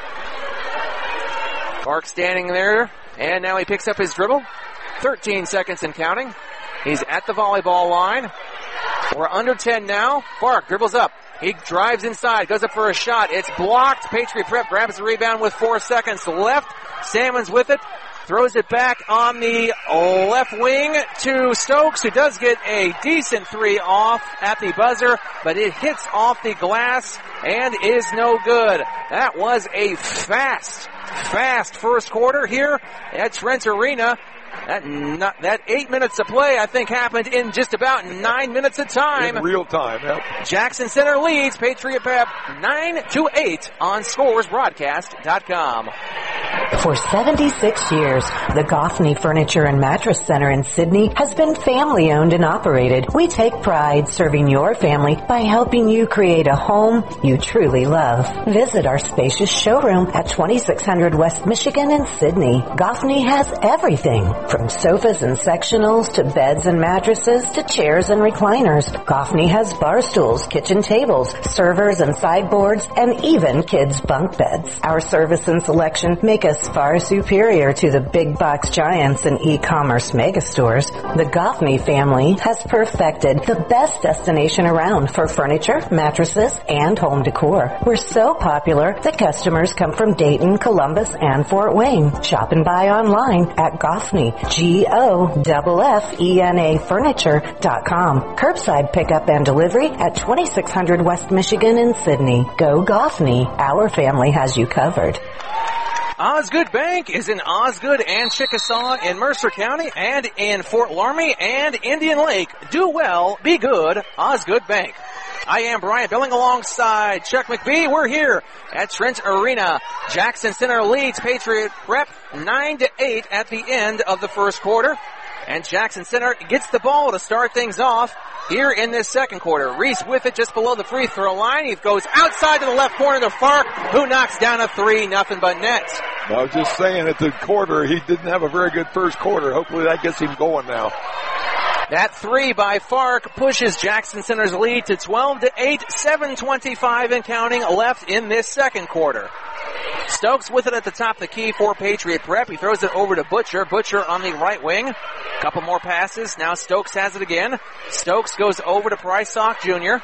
Fark standing there, and now he picks up his dribble. thirteen seconds and counting. He's at the volleyball line. We're under ten now. Fark dribbles up. He drives inside, goes up for a shot. It's blocked. Patriot Prep grabs the rebound with four seconds left. Salmon's with it. Throws it back on the left wing to Stokes, who does get a decent three off at the buzzer, but it hits off the glass and is no good. That was a fast, fast first quarter here at Trent Arena. That not, that eight minutes of play, I think, happened in just about nine minutes of time.
In real time, yep.
Jackson Center leads Patriot Prep nine to eight on scores broadcast dot com.
For seventy-six years, the Goffney Furniture and Mattress Center in Sydney has been family owned and operated. We take pride serving your family by helping you create a home you truly love. Visit our spacious showroom at twenty-six hundred West Michigan in Sydney. Goffney has everything from sofas and sectionals to beds and mattresses to chairs and recliners. Goffney has bar stools, kitchen tables, servers and sideboards, and even kids' bunk beds. Our service and selection make us far superior to the big box giants and e-commerce megastores. The Goffney family has perfected the best destination around for furniture, mattresses, and home decor. We're so popular that customers come from Dayton, Columbus, and Fort Wayne. Shop and buy online at Goffney, G O F F E N A furniture dot com. Curbside pickup and delivery at twenty-six hundred West Michigan in Sydney. Go Goffney. Our family has you covered.
Osgood Bank is in Osgood and Chickasaw in Mercer County and in Fort Laramie and Indian Lake. Do well, be good, Osgood Bank. I am Brian Billing alongside Chuck McBee. We're here at Trent Arena. Jackson Center leads Patriot Prep nine to eight at the end of the first quarter. And Jackson Center gets the ball to start things off here in this second quarter. Reese with it just below the free throw line. He goes outside to the left corner to Fark, who knocks down a three, nothing but net.
I was just saying at the quarter, he didn't have a very good first quarter. Hopefully that gets him going now.
That three by Fark pushes Jackson Center's lead to twelve to eight, seven twenty-five and counting left in this second quarter. Stokes with it at the top of the key for Patriot Prep. He throws it over to Butcher. Butcher on the right wing. Couple more passes. Now Stokes has it again. Stokes goes over to Prysock Junior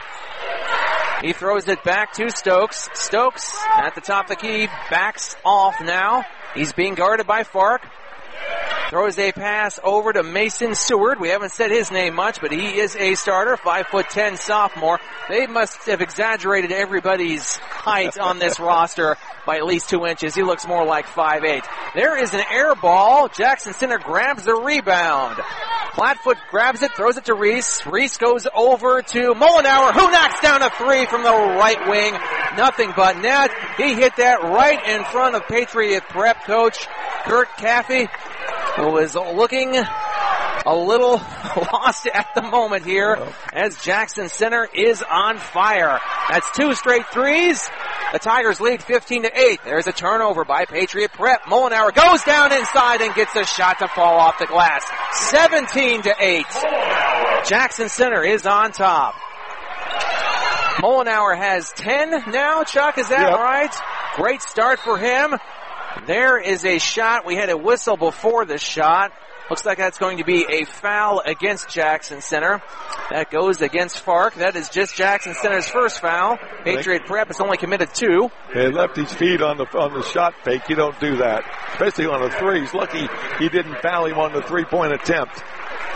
He throws it back to Stokes. Stokes at the top of the key backs off now. He's being guarded by Fark. Throws a pass over to Mason Seward. We haven't said his name much, but he is a starter, five foot ten sophomore. They must have exaggerated everybody's height on this roster by at least two inches. He looks more like five eight. There is an air ball. Jackson Center grabs the rebound. Plattfoot grabs it, throws it to Reese. Reese goes over to Mollenauer, who knocks down a three from the right wing. Nothing but net. He hit that right in front of Patriot Prep coach Kurt Caffey, who was looking a little lost at the moment here as Jackson Center is on fire. That's two straight threes. The Tigers lead fifteen to eight. There's a turnover by Patriot Prep. Mollenauer goes down inside and gets a shot to fall off the glass. seventeen to eight. Jackson Center is on top. Mollenauer has ten now. Chuck, is that
yep.
right? Great start for him. There is a shot. We had a whistle before the shot. Looks like that's going to be a foul against Jackson Center. That goes against Fark. That is just Jackson Center's first foul. Patriot Prep has only committed two.
He left his feet on the on the shot fake. You don't do that, especially on a three. He's lucky he didn't foul him on the three-point attempt.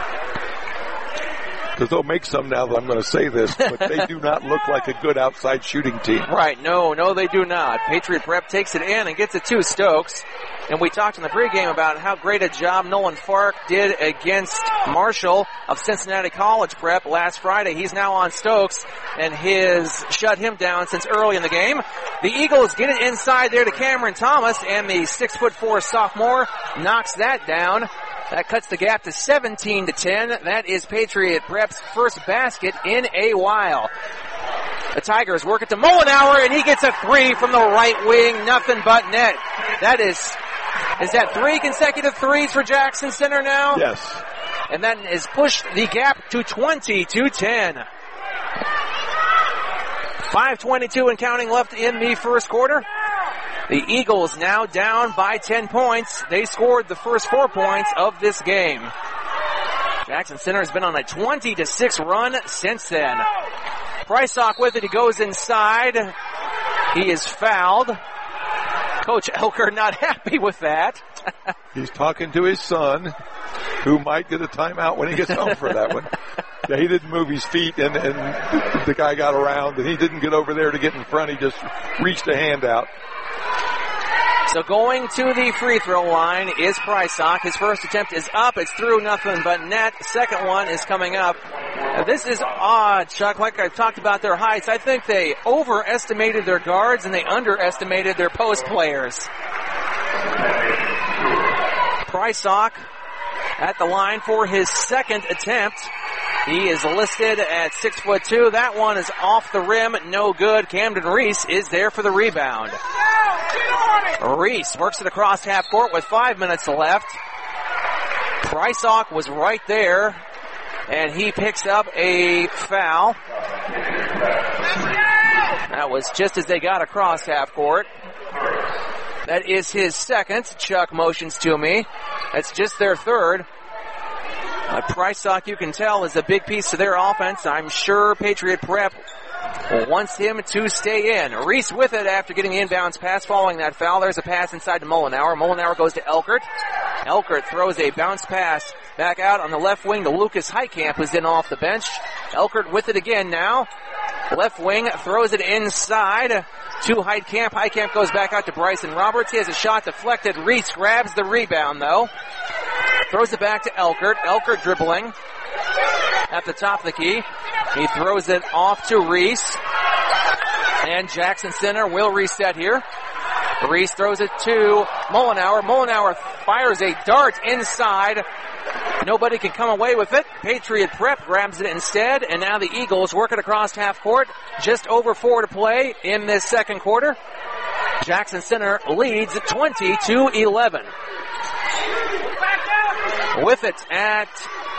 Because they'll make some now that I'm going to say this, but they do not look like a good outside shooting team.
Right, no, no they do not. Patriot Prep takes it in and gets it to Stokes. And we talked in the pregame about how great a job Nolan Fark did against Marshall of Cincinnati College Prep last Friday. He's now on Stokes, and his shut him down since early in the game. The Eagles get it inside there to Cameron Thomas, and the six foot four sophomore knocks that down. That cuts the gap to seventeen to ten. That is Patriot Prep's first basket in a while. The Tigers work it to Mollenauer, and he gets a three from the right wing. Nothing but net. That is, is that three consecutive threes for Jackson Center now?
Yes.
And that has pushed the gap to twenty to ten. five twenty-two and counting left in the first quarter. The Eagles now down by ten points. They scored the first four points of this game. Jackson Center has been on a twenty to six run since then. Prysock with it. He goes inside. He is fouled. Coach Elker not happy with that.
He's talking to his son, who might get a timeout when he gets home for that one. Yeah, he didn't move his feet, and, and the guy got around, and he didn't get over there to get in front. He just reached a hand out.
So going to the free throw line is Prysock. His first attempt is up. It's through, nothing but net. Second one is coming up. Now, this is odd, Chuck. Like I've talked about their heights, I think they overestimated their guards and they underestimated their post players. Prysock at the line for his second attempt. He is listed at six foot two. That one is off the rim, no good. Camden Reese is there for the rebound. Reese works it across half court with five minutes left. Prysock was right there, and he picks up a foul. That was just as they got across half court. That is his second. Chuck motions to me. That's just their third. Uh, Prysock, you can tell, is a big piece of their offense. I'm sure Patriot Prep wants him to stay in. Reese with it after getting the inbounds pass following that foul. There's a pass inside to Mollenauer. Mollenauer goes to Elkert. Elkert throws a bounce pass back out on the left wing to Lucas Heitkamp, who's in off the bench. Elkert with it again now. Left wing throws it inside to Heitkamp. Heitkamp goes back out to Bryson Roberts. He has a shot deflected. Reese grabs the rebound though. Throws it back to Elkert. Elkert dribbling at the top of the key. He throws it off to Reese. And Jackson Center will reset here. Reese throws it to Mollenauer. Mollenauer fires a dart inside. Nobody can come away with it. Patriot Prep grabs it instead. And now the Eagles work it across half court. Just over four to play in this second quarter. Jackson Center leads twenty to eleven. With it at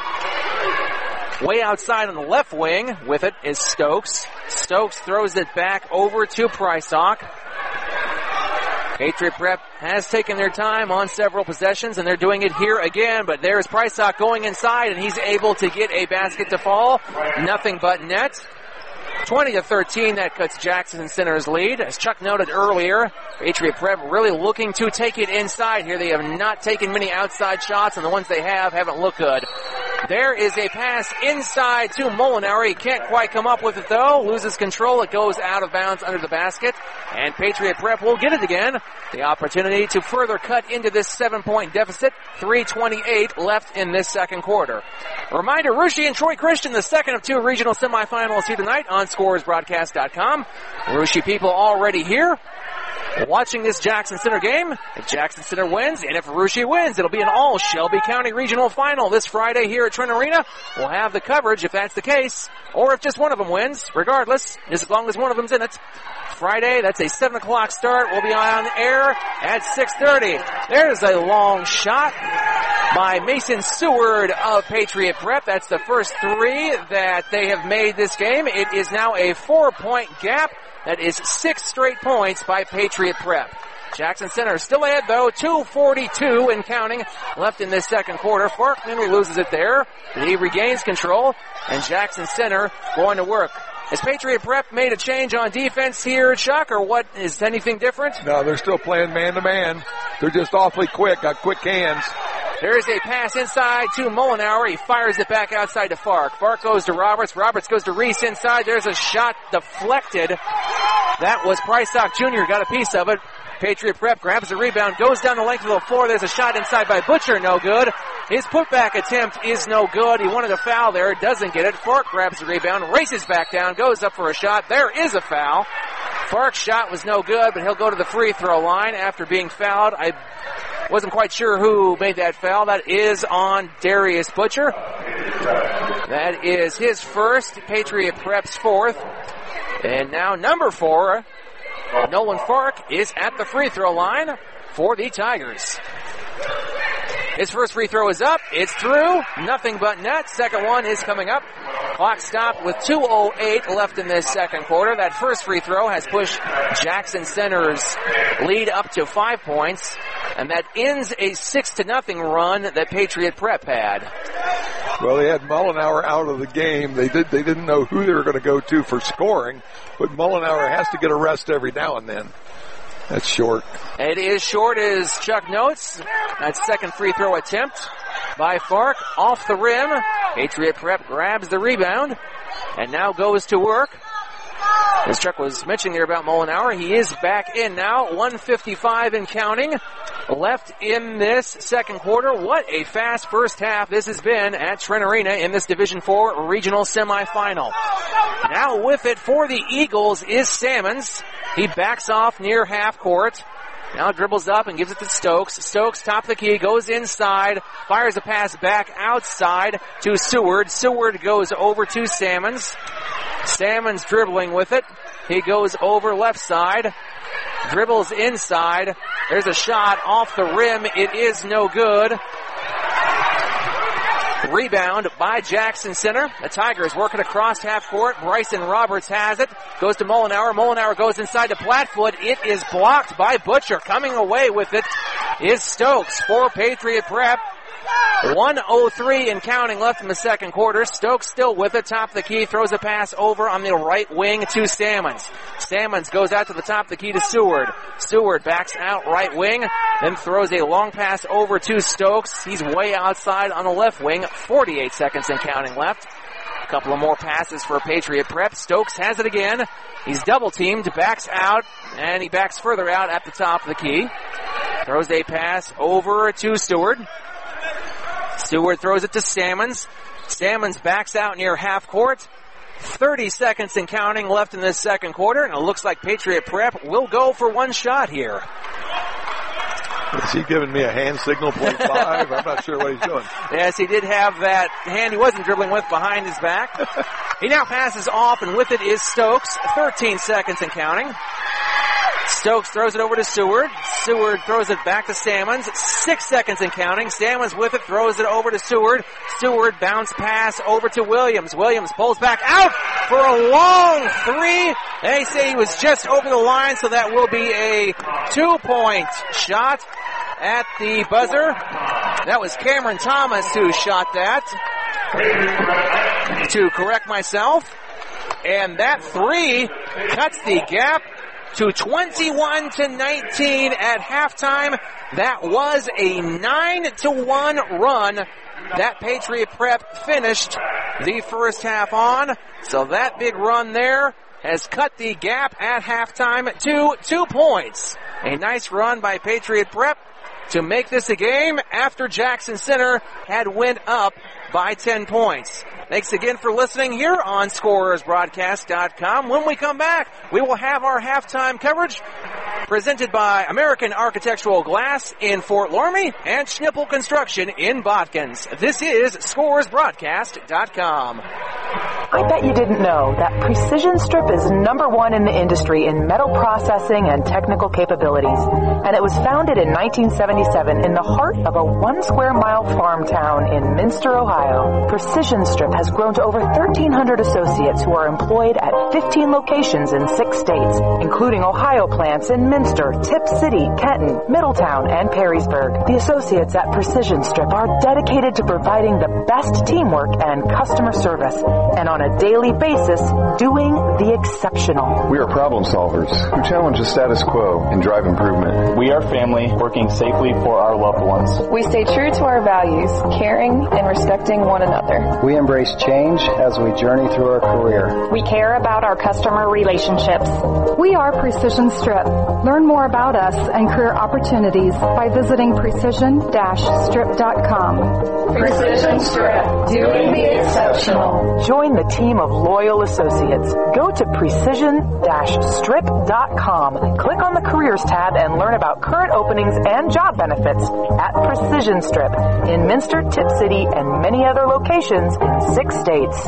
way outside on the left wing, with it is Stokes. Stokes throws it back over to Prysock. Patriot Prep has taken their time on several possessions, and they're doing it here again, but there's Prysock going inside, and he's able to get a basket to fall. Nothing but net. twenty to thirteen, that cuts Jackson Center's lead. As Chuck noted earlier, Patriot Prep really looking to take it inside here. They have not taken many outside shots, and the ones they have haven't looked good. There is a pass inside to Mollenauer. He can't quite come up with it, though. Loses control. It goes out of bounds under the basket, and Patriot Prep will get it again. The opportunity to further cut into this seven-point deficit. three twenty-eight left in this second quarter. A reminder, Russia and Troy Christian, the second of two regional semifinals here tonight on Scores Broadcast dot com. Russia people already here watching this Jackson Center game. If Jackson Center wins, and if Russia wins, it'll be an all Shelby County regional final this Friday here at Trent Arena. We'll have the coverage if that's the case, or if just one of them wins. Regardless, as long as one of them's in it. Friday, that's a seven o'clock start. We'll be on air at six thirty. There's a long shot. by Mason Seward of Patriot Prep. That's the first three that they have made this game. It is now a four-point gap. That is six straight points by Patriot Prep. Jackson Center still ahead, though, two forty-two and counting left in this second quarter. Farkman loses it there. He regains control, and Jackson Center going to work. Has Patriot Prep made a change on defense here, Chuck, or what? Is anything different?
No, they're still playing man-to-man. They're just awfully quick, got quick hands.
There is a pass inside to Mullenauer. He fires it back outside to Fark. Fark goes to Roberts. Roberts goes to Reese inside. There's a shot deflected. That was Prysock Junior Got a piece of it. Patriot Prep grabs the rebound, goes down the length of the floor. There's a shot inside by Butcher, no good. His putback attempt is no good. He wanted a foul there, doesn't get it. Fark grabs the rebound, races back down, goes up for a shot. There is a foul. Fark's shot was no good, but he'll go to the free throw line after being fouled. I wasn't quite sure who made that foul. That is on Darius Butcher. That is his first, Patriot Prep's fourth. And now number four, Nolan Fark, is at the free throw line for the Tigers. His first free throw is up. It's through. Nothing but net. Second one is coming up. Clock stopped with two oh eight left in this second quarter. That first free throw has pushed Jackson Center's lead up to five points. And that ends a six to nothing run that Patriot Prep had.
Well, they had Mullenauer out of the game. They did. They didn't know who they were going to go to for scoring, but Mullenauer has to get a rest every now and then. That's short.
It is short, as Chuck notes. That second free throw attempt by Fark off the rim. Patriot Prep grabs the rebound and now goes to work. As Chuck was mentioning there about Mullenauer, he is back in now. one fifty-five and counting left in this second quarter. What a fast first half this has been at Trent Arena in this Division four regional semifinal. Now with it for the Eagles is Sammons. He backs off near half court. Now dribbles up and gives it to Stokes. Stokes, top of the key, goes inside, fires a pass back outside to Seward. Seward goes over to Sammons. Sammons dribbling with it. He goes over left side, dribbles inside. There's a shot off the rim. It is no good. Rebound by Jackson Center. The Tigers working across half court. Bryson Roberts has it. Goes to Mullenauer. Mullenauer goes inside to Plattfoot. It is blocked by Butcher. Coming away with it is Stokes for Patriot Prep. one oh three and counting left in the second quarter. Stokes still with it. Top of the key. Throws a pass over on the right wing to Sammons. Sammons goes out to the top of the key to Seward. Seward backs out right wing. Then throws a long pass over to Stokes. He's way outside on the left wing. forty-eight seconds and counting left. A couple of more passes for Patriot Prep. Stokes has it again. He's double teamed. Backs out. And he backs further out at the top of the key. Throws a pass over to Stewart. Stewart throws it to Sammons. Sammons backs out near half court. thirty seconds and counting left in this second quarter, and it looks like Patriot Prep will go for one shot here.
Is he giving me a hand signal, point five? I'm not sure what he's doing.
Yes, he did have that hand he wasn't dribbling with behind his back. He now passes off, and with it is Stokes. thirteen seconds and counting. Stokes throws it over to Seward. Seward throws it back to Sammons. Six seconds and counting. Sammons with it, throws it over to Seward. Seward bounce pass over to Williams. Williams pulls back out for a long three. They say he was just over the line, so that will be a two-point shot at the buzzer. That was Cameron Thomas who shot that. To correct myself. And that three cuts the gap to twenty-one to nineteen at halftime. That was a nine to one run that Patriot Prep finished the first half on. So that big run there has cut the gap at halftime to two points. A nice run by Patriot Prep to make this a game after Jackson Center had went up by ten points. Thanks again for listening here on Scorers Broadcast dot com. When we come back, we will have our halftime coverage presented by American Architectural Glass in Fort Loramie and Schnippel Construction in Botkins. This is Scorers Broadcast dot com.
I bet you didn't know that Precision Strip is number one in the industry in metal processing and technical capabilities. And it was founded in nineteen seventy-seven in the heart of a one square mile farm town in Minster, Ohio. Precision Strip has grown to over thirteen hundred associates who are employed at fifteen locations in six states, including Ohio plants in Minster, Tip City, Kenton, Middletown, and Perrysburg. The associates at Precision Strip are dedicated to providing the best teamwork and customer service, and on a daily basis, doing the exceptional.
We are problem solvers who challenge the status quo and drive improvement.
We are family working safely for our loved ones.
We stay true to our values, caring and respecting one another.
We embrace change as we journey through our career.
We care about our customer relationships.
We are Precision Strip. Learn more about us and career opportunities by visiting precision strip dot com.
Precision Strip, doing the exceptional.
Join the team of loyal associates. Go to precision strip dot com. Click on the Careers tab and learn about current openings and job benefits at Precision Strip in Minster, Tip City, and many other locations in six states.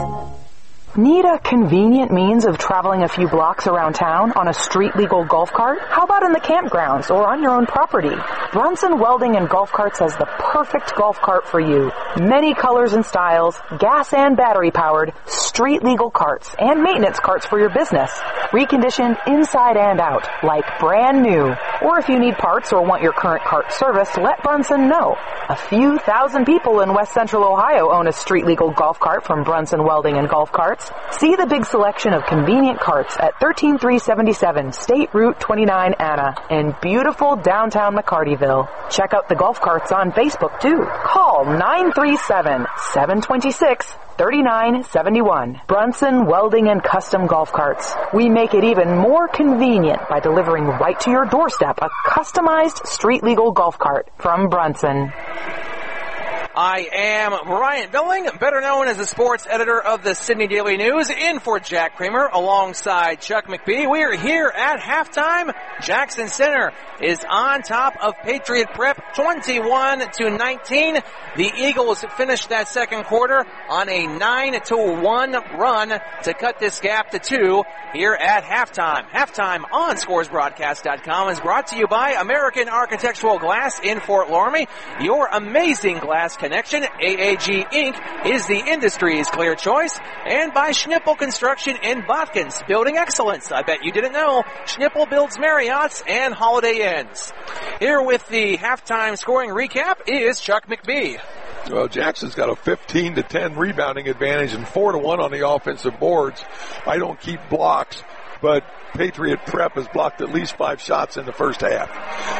Need a convenient means of traveling a few blocks around town on a street-legal golf cart? How about in the campgrounds or on your own property? Brunson Welding and Golf Carts has the perfect golf cart for you. Many colors and styles, gas and battery-powered, street-legal carts, and maintenance carts for your business. Reconditioned inside and out, like brand new. Or if you need parts or want your current cart serviced, let Brunson know. A few thousand people in West Central Ohio own a street-legal golf cart from Brunson Welding and Golf Carts. See the big selection of convenient carts at one three three seven seven State Route twenty-nine Anna in beautiful downtown McCartyville. Check out the golf carts on Facebook too. Call nine three seven, seven two six, three nine seven one. Brunson Welding and Custom Golf Carts. We make it even more convenient by delivering right to your doorstep a customized street legal golf cart from Brunson.
I am Brian Billing, better known as the sports editor of the Sydney Daily News, in for Jack Kramer alongside Chuck McBee. We are here at halftime. Jackson Center is on top of Patriot Prep twenty-one to nineteen. The Eagles finished that second quarter on a nine to one run to cut this gap to two here at halftime. Halftime on scores broadcast dot com is brought to you by American Architectural Glass in Fort Loramie. Your amazing glass connection, A A G Incorporated, is the industry's clear choice, and by Schnippel Construction in Botkins, building excellence. I bet you didn't know. Schnippel builds Marriotts and Holiday Inns. Here with the halftime scoring recap is Chuck McBee.
Well, Jackson's got a fifteen to ten rebounding advantage and four to one on the offensive boards. I don't keep blocks, but Patriot Prep has blocked at least five shots in the first half.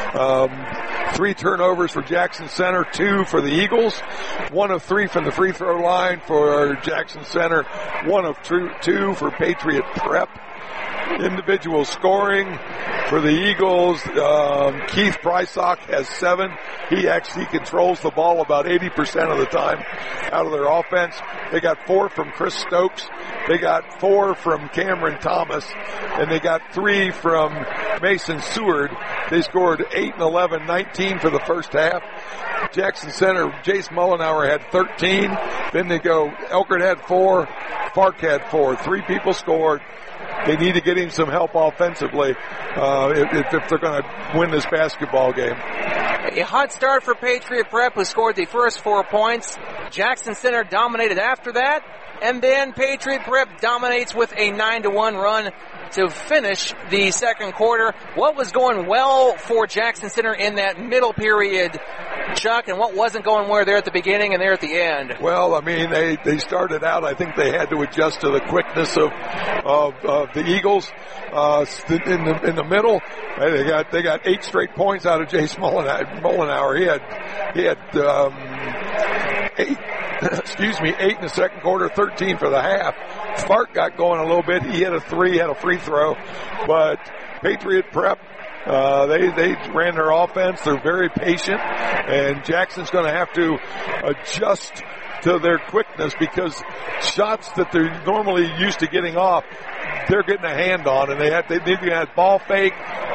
Um, three turnovers for Jackson Center, two for the Eagles. One of three from the free throw line for Jackson Center. One of two, two for Patriot Prep. Individual scoring for the Eagles, um, Keith Prysock has seven. He actually controls the ball about eighty percent of the time out of their offense. They got four from Chris Stokes. They got four from Cameron Thomas. And they got three from Mason Seward. They scored eight and eleven, nineteen for the first half. Jackson Center, Jace Mullenauer had thirteen. Then they go, Elkert had four. Fark had four. Three people scored. They need to get him some help offensively uh, if, if they're going to win this basketball game.
A hot start for Patriot Prep, who scored the first four points. Jackson Center dominated after that. And then Patriot Prep dominates with a nine to one run to finish the second quarter. What was going well for Jackson Center in that middle period, Chuck, and what wasn't going well there at the beginning and there at the end?
Well, I mean, they, they started out, I think they had to adjust to the quickness of of, of the Eagles uh, in the in the middle. They got they got eight straight points out of Jace Mullenauer. He had he had um, eight. Excuse me, eight in the second quarter, thirteen for the half. Fark got going a little bit. He hit a three, had a free throw. But Patriot Prep, uh, they, they ran their offense. They're very patient. And Jackson's going to have to adjust to their quickness because shots that they're normally used to getting off, they're getting a hand on, and they have they need to have ball fake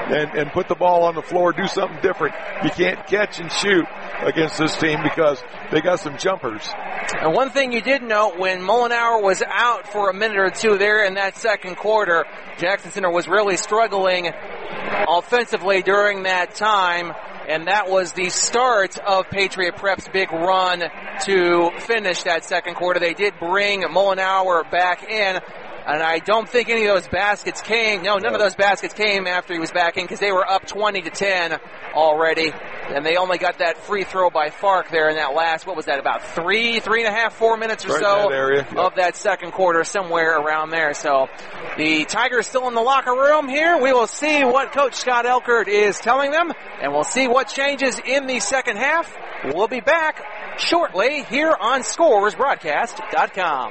and, and put the ball on the floor, do something different. You can't catch and shoot against this team because they got some jumpers.
And one thing you did note, when Mullenauer was out for a minute or two there in that second quarter, Jackson Center was really struggling offensively during that time, and that was the start of Patriot Prep's big run to finish that second quarter. They did bring Mullenauer back in, and I don't think any of those baskets came. No, none of those baskets came after he was back in because they were up twenty to ten already, and they only got that free throw by Fark there in that last, what was that, about three, three and a half, four minutes or
right
so
that area, yep.
of that second quarter, somewhere around there. So the Tigers still in the locker room here. We will see what Coach Scott Elkert is telling them, and we'll see what changes in the second half. We'll be back shortly here on Scores Broadcast dot com.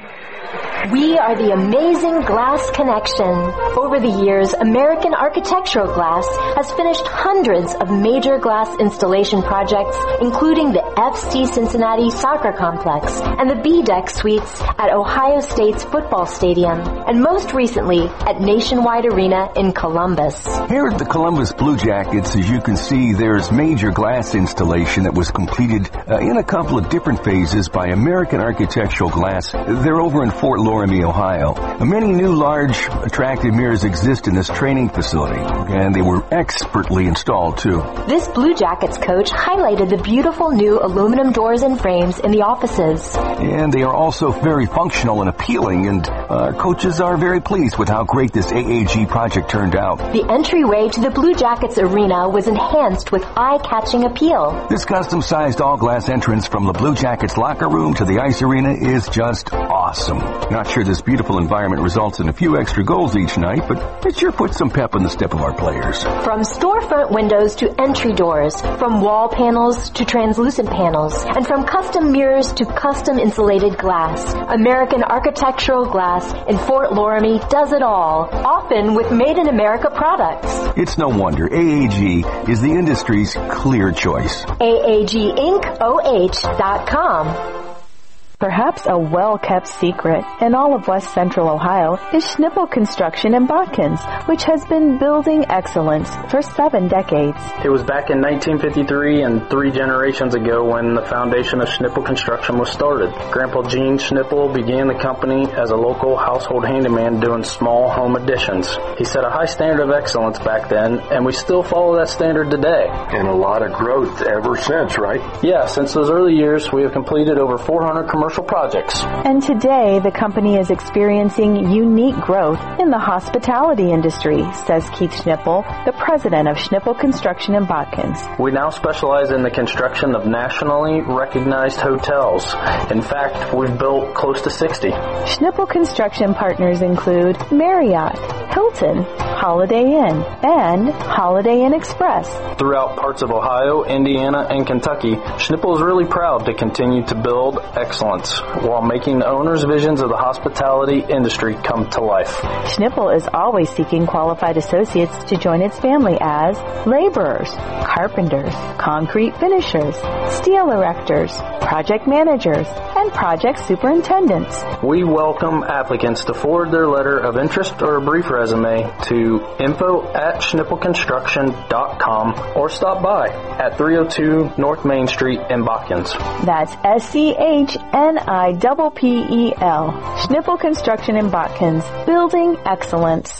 We are the Amazing Glass Connection. Over the years, American Architectural Glass has finished hundreds of major glass installation projects, including the F C Cincinnati Soccer Complex and the B-Deck Suites at Ohio State's football stadium, and most recently at Nationwide Arena in Columbus.
Here at the Columbus Blue Jackets, as you can see, there's major glass installation that was completed uh, in a couple of different phases by American Architectural Glass. They're over in Fort Loramie, Ohio. Many new large attractive mirrors exist in this training facility, and they were expertly installed too.
This Blue Jackets coach highlighted the beautiful new aluminum doors and frames in the offices.
And they are also very functional and appealing, and uh, coaches are very pleased with how great this A A G project turned out.
The entryway to the Blue Jackets arena was enhanced with eye-catching appeal.
This custom-sized all-glass entrance from the Blue Jackets locker room to the ice arena is just awesome. Not sure this beautiful environment results in a few extra goals each night, but it sure puts some pep in the step of our players.
From storefront windows to entry doors, from wall panels to translucent panels, and from custom mirrors to custom insulated glass, American Architectural Glass in Fort Loramie does it all, often with made-in-America products.
It's no wonder A A G is the industry's clear choice.
A A G Inc O H dot com.
Perhaps a well-kept secret in all of West Central Ohio is Schnippel Construction in Botkins, which has been building excellence for seven decades.
It was back in nineteen fifty-three and three generations ago when the foundation of Schnippel Construction was started. Grandpa Gene Schnippel began the company as a local household handyman doing small home additions. He set a high standard of excellence back then, and we still follow that standard today.
And a lot of growth ever since, right?
Yeah, since those early years, we have completed over four hundred commercial projects.
And today, the company is experiencing unique growth in the hospitality industry, says Keith Schnippel, the president of Schnippel Construction in Botkins.
We now specialize in the construction of nationally recognized hotels. In fact, we've built close to sixty.
Schnippel Construction partners include Marriott, Hilton, Holiday Inn, and Holiday Inn Express.
Throughout parts of Ohio, Indiana, and Kentucky, Schnippel is really proud to continue to build excellence while making the owners' visions of the hospitality industry come to life.
Schnippel is always seeking qualified associates to join its family as laborers, carpenters, concrete finishers, steel erectors, project managers, and project superintendents.
We welcome applicants to forward their letter of interest or a brief resume to info at schnippel construction dot com or stop by at three oh two North Main Street in Botkins.
That's S C H N I P P E L. Schnippel Construction in Botkins, building excellence.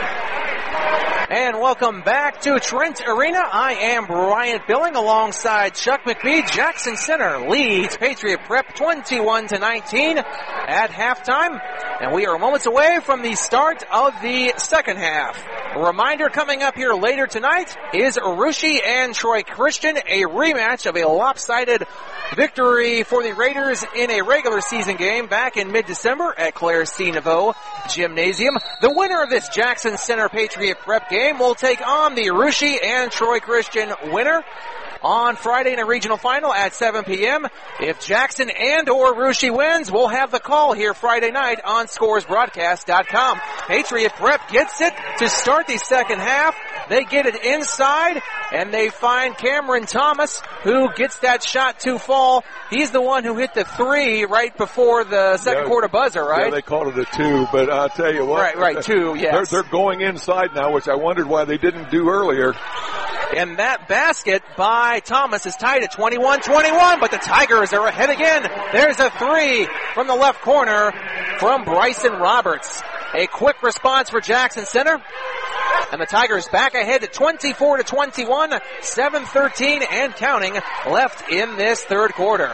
And welcome back to Trent Arena. I am Bryant Billing alongside Chuck McBee. Jackson Center leads Patriot Prep twenty-one to nineteen at halftime. And we are moments away from the start of the second half. A reminder coming up here later tonight is Arooshie and Troy Christian, a rematch of a lopsided victory for the Raiders in a regular season game back in mid-December at Claire C. Naveau Gymnasium. The winner of this Jackson Center Patriot Prep game will take on the Arooshie and Troy Christian winner on Friday in a regional final at seven p.m. If Jackson and or Arooshie wins, we'll have the call here Friday night on Scores Broadcast dot com. Patriot Prep gets it to start the second half. They get it inside, and they find Cameron Thomas, who gets that shot to fall. He's the one who hit the three right before the second
yeah,
quarter buzzer, right?
Yeah, they called it a two, but I'll tell you what.
Right, right, two, yes.
They're, they're going inside now, which I wondered why they didn't do earlier.
And that basket by Thomas is tied at twenty-one twenty-one, but the Tigers are ahead again. There's a three from the left corner from Bryson Roberts. A quick response for Jackson Center. And the Tigers back ahead to twenty-four to twenty-one, seven thirteen and counting left in this third quarter.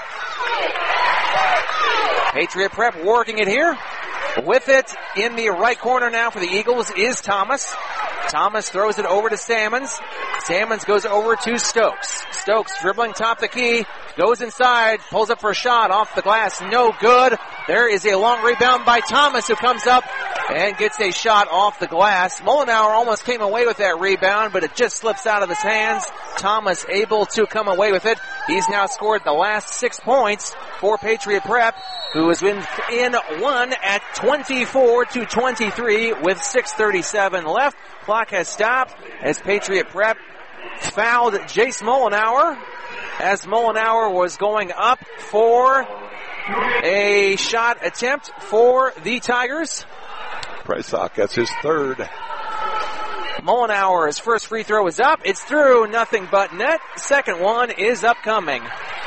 Patriot Prep working it here. With it in the right corner now for the Eagles is Thomas. Thomas throws it over to Sammons. Sammons goes over to Stokes. Stokes dribbling top the key, goes inside, pulls up for a shot off the glass, no good. There is a long rebound by Thomas, who comes up and gets a shot off the glass. Mullenauer almost came away with that rebound, but it just slips out of his hands. Thomas able to come away with it. He's now scored the last six points for Patriot Prep, who has been in one at twenty-four to twenty-three with six thirty-seven left. Clock has stopped as Patriot Prep fouled Jace Mullenauer as Mullenauer was going up for a shot attempt for the Tigers.
Prysock, that's his third.
Mullenauer's first free throw is up. It's through, nothing but net. Second one is upcoming.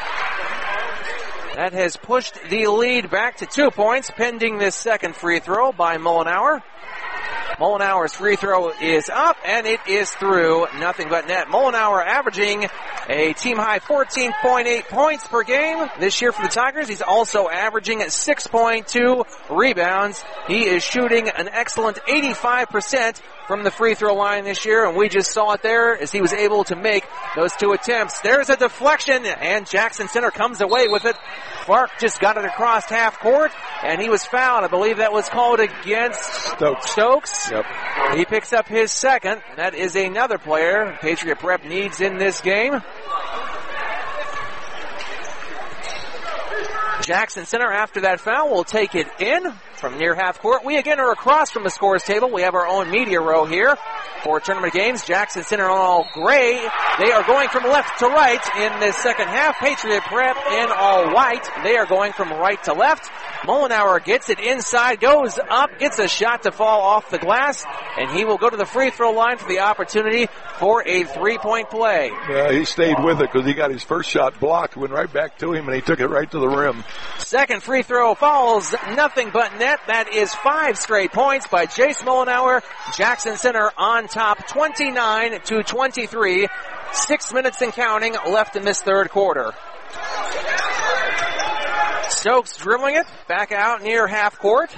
That has pushed the lead back to two points, pending this second free throw by Mullenauer. Mullenauer's free throw is up, and it is through, nothing but net. Mullenauer averaging a team-high fourteen point eight points per game this year for the Tigers. He's also averaging six point two rebounds. He is shooting an excellent eighty-five percent from the free throw line this year, and we just saw it there as he was able to make those two attempts. There's a deflection, and Jackson Center comes away with it. Clark just got it across half court, and he was fouled. I believe that was called against
Stokes.
Stokes.
Yep.
He picks up his second. That is another player Patriot Prep needs in this game. Jackson Center, after that foul, will take it in from near half court. We again are across from the scores table. We have our own media row here for tournament games. Jackson Center all gray. They are going from left to right in this second half. Patriot Prep in all white. They are going from right to left. Mullenauer gets it inside, goes up, gets a shot to fall off the glass, and he will go to the free throw line for the opportunity for a three-point play.
Yeah, he stayed with it because he got his first shot blocked, went right back to him, and he took it right to the rim.
Second free throw falls, nothing but net. That is five straight points by Jace Mullenauer. Jackson Center on top, twenty-nine to twenty-three. Six minutes and counting left in this third quarter. Stokes dribbling it back out near half court.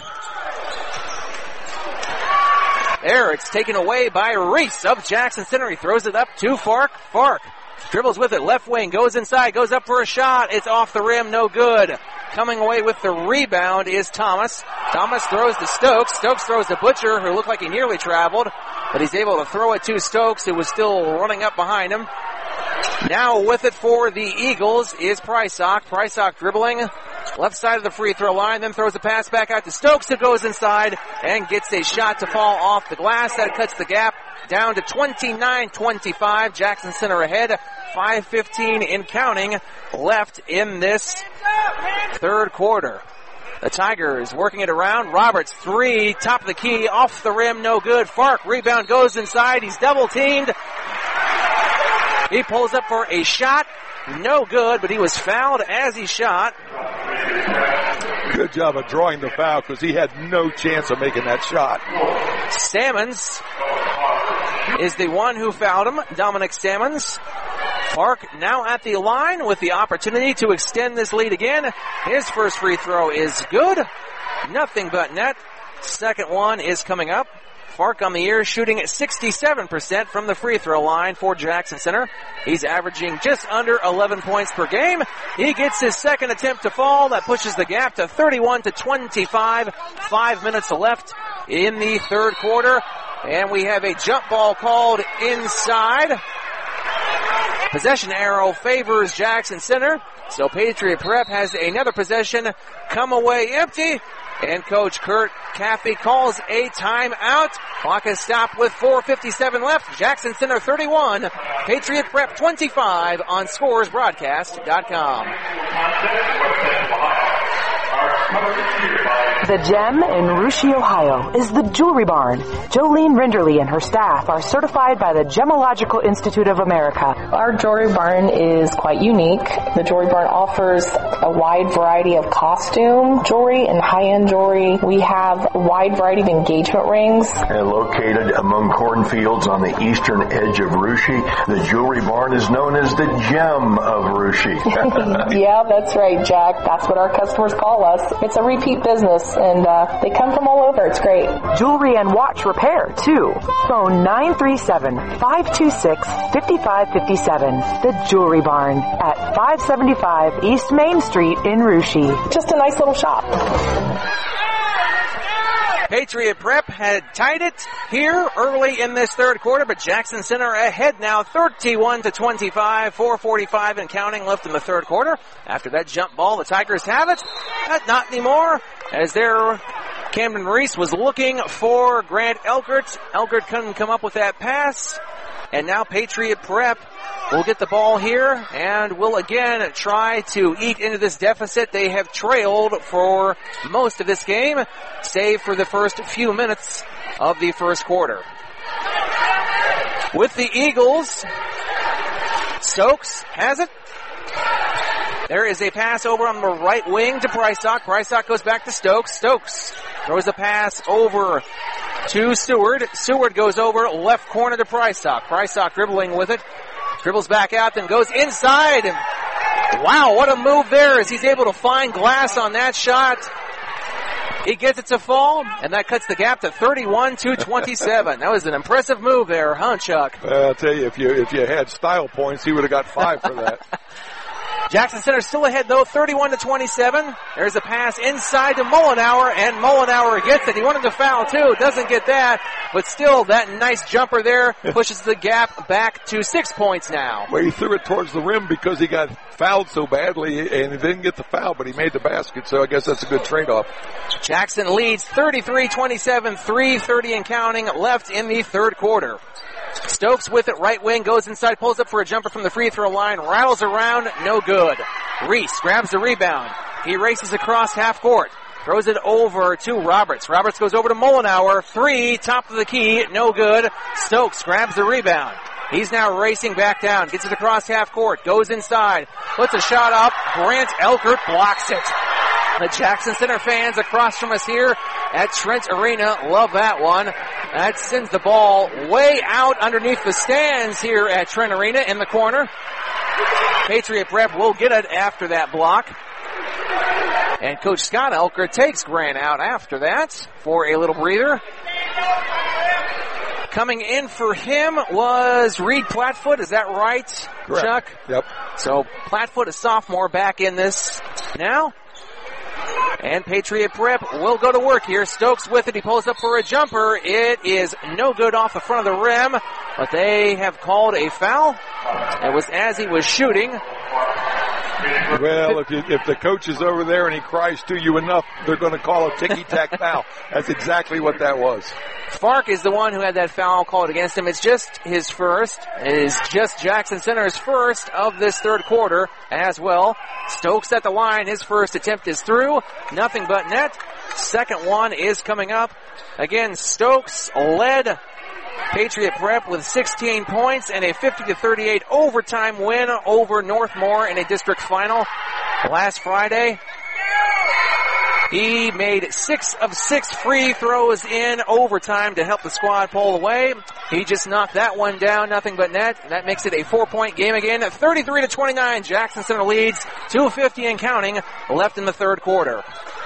There, it's taken away by Reese of Jackson Center. He throws it up to Fark. Fark dribbles with it, left wing, goes inside, goes up for a shot. It's off the rim, no good. Coming away with the rebound is Thomas. Thomas throws to Stokes. Stokes throws to Butcher, who looked like he nearly traveled, but he's able to throw it to Stokes, who was still running up behind him. Now with it for the Eagles is Prysock. Prysock dribbling left side of the free throw line, then throws the pass back out to Stokes, who goes inside and gets a shot to fall off the glass. That cuts the gap down to twenty-nine twenty-five. Jackson Center ahead. five fifteen in counting left in this third quarter. The Tigers working it around. Roberts, three, top of the key, off the rim, no good. Fark, rebound, goes inside. He's double teamed. He pulls up for a shot. No good, but he was fouled as he shot.
Good job of drawing the foul because he had no chance of making that shot.
Sammons is the one who fouled him, Dominic Sammons. Fark now at the line with the opportunity to extend this lead again. His first free throw is good. Nothing but net. Second one is coming up. Fark on the year shooting at sixty-seven percent from the free throw line for Jackson Center. He's averaging just under eleven points per game. He gets his second attempt to fall. That pushes the gap to thirty-one to twenty-five. Five minutes left in the third quarter. And we have a jump ball called inside. Possession arrow favors Jackson Center. So Patriot Prep has another possession come away empty. And Coach Kurt Caffey calls a timeout. Clock is stopped with four fifty-seven left. Jackson Center thirty-one, Patriot Prep twenty-five on scores broadcast dot com.
The gem in Russia, Ohio is the Jewelry Barn. Jolene Rinderly and her staff are certified by the Gemological Institute of America.
Our Jewelry Barn is quite unique. The Jewelry Barn offers a wide variety of costume jewelry and high-end jewelry. We have a wide variety of engagement rings.
And located among cornfields on the eastern edge of Russia, the Jewelry Barn is known as the gem of Russia.
Yeah, that's right, Jack. That's what our customers call us. It's a repeat business, and uh, they come from all over. It's great.
Jewelry and watch repair, too. Phone nine three seven, five two six, five five five seven. The Jewelry Barn at five seventy-five East Main Street in Russia.
Just a nice little shop.
Patriot Prep had tied it here early in this third quarter, but Jackson Center ahead now thirty-one to twenty-five, four forty-five and counting left in the third quarter. After that jump ball, the Tigers have it, but not anymore, as their Camden Reese was looking for Grant Elkert. Elkert couldn't come up with that pass, and now Patriot Prep will get the ball here and will again try to eat into this deficit. They have trailed for most of this game, save for the first few minutes of the first quarter. With the Eagles, Stokes has it. There is a pass over on the right wing to Brysock. Brysock goes back to Stokes. Stokes throws a pass over to Seward. Seward goes over left corner to Brysock. Brysock dribbling with it. Dribbles back out, then goes inside. And wow, what a move there as he's able to find glass on that shot. He gets it to fall, and that cuts the gap to thirty-one to twenty-seven. That was an impressive move there, huh, Chuck?
Uh, I'll tell you, if you if you had style points, he would have got five for that.
Jackson Center still ahead, though, thirty-one to twenty-seven. There's a pass inside to Mullenauer, and Mullenauer gets it. He wanted to foul, too. Doesn't get that, but still, that nice jumper there pushes the gap back to six points now.
Well, he threw it towards the rim because he got fouled so badly, and he didn't get the foul, but he made the basket, so I guess that's a good trade-off.
Jackson leads thirty-three twenty-seven, three thirty and counting left in the third quarter. Stokes with it, right wing, goes inside, pulls up for a jumper from the free throw line, rattles around, no good. Reese grabs the rebound. He races across half court, throws it over to Roberts. Roberts goes over to Mullenauer, three, top of the key, no good. Stokes grabs the rebound. He's now racing back down, gets it across half court, goes inside, puts a shot up, Grant Elkert blocks it. The Jackson Center fans across from us here at Trent Arena love that one. That sends the ball way out underneath the stands here at Trent Arena in the corner. Patriot Prep will get it after that block. And Coach Scott Elkert takes Grant out after that for a little breather. Coming in for him was Reed Plattfoot, is that right,
Correct.
Chuck?
Yep.
So Plattfoot, a sophomore, back in this now. And Patriot Prep will go to work here. Stokes with it. He pulls up for a jumper. It is no good off the front of the rim, but they have called a foul. It was as he was shooting.
Well, if, you, if the coach is over there and he cries to you enough, they're going to call a ticky-tack foul. That's exactly what that was.
Fark is the one who had that foul called against him. It's just his first. It is just Jackson Center's first of this third quarter as well. Stokes at the line. His first attempt is through. Nothing but net. Second one is coming up. Again, Stokes led Patriot Prep with sixteen points and a fifty to thirty-eight overtime win over Northmore in a district final last Friday. He made six of six free throws in overtime to help the squad pull away. He just knocked that one down, nothing but net. That makes it a four-point game again. thirty-three to twenty-nine, Jackson Center leads, two fifty and counting left in the third quarter.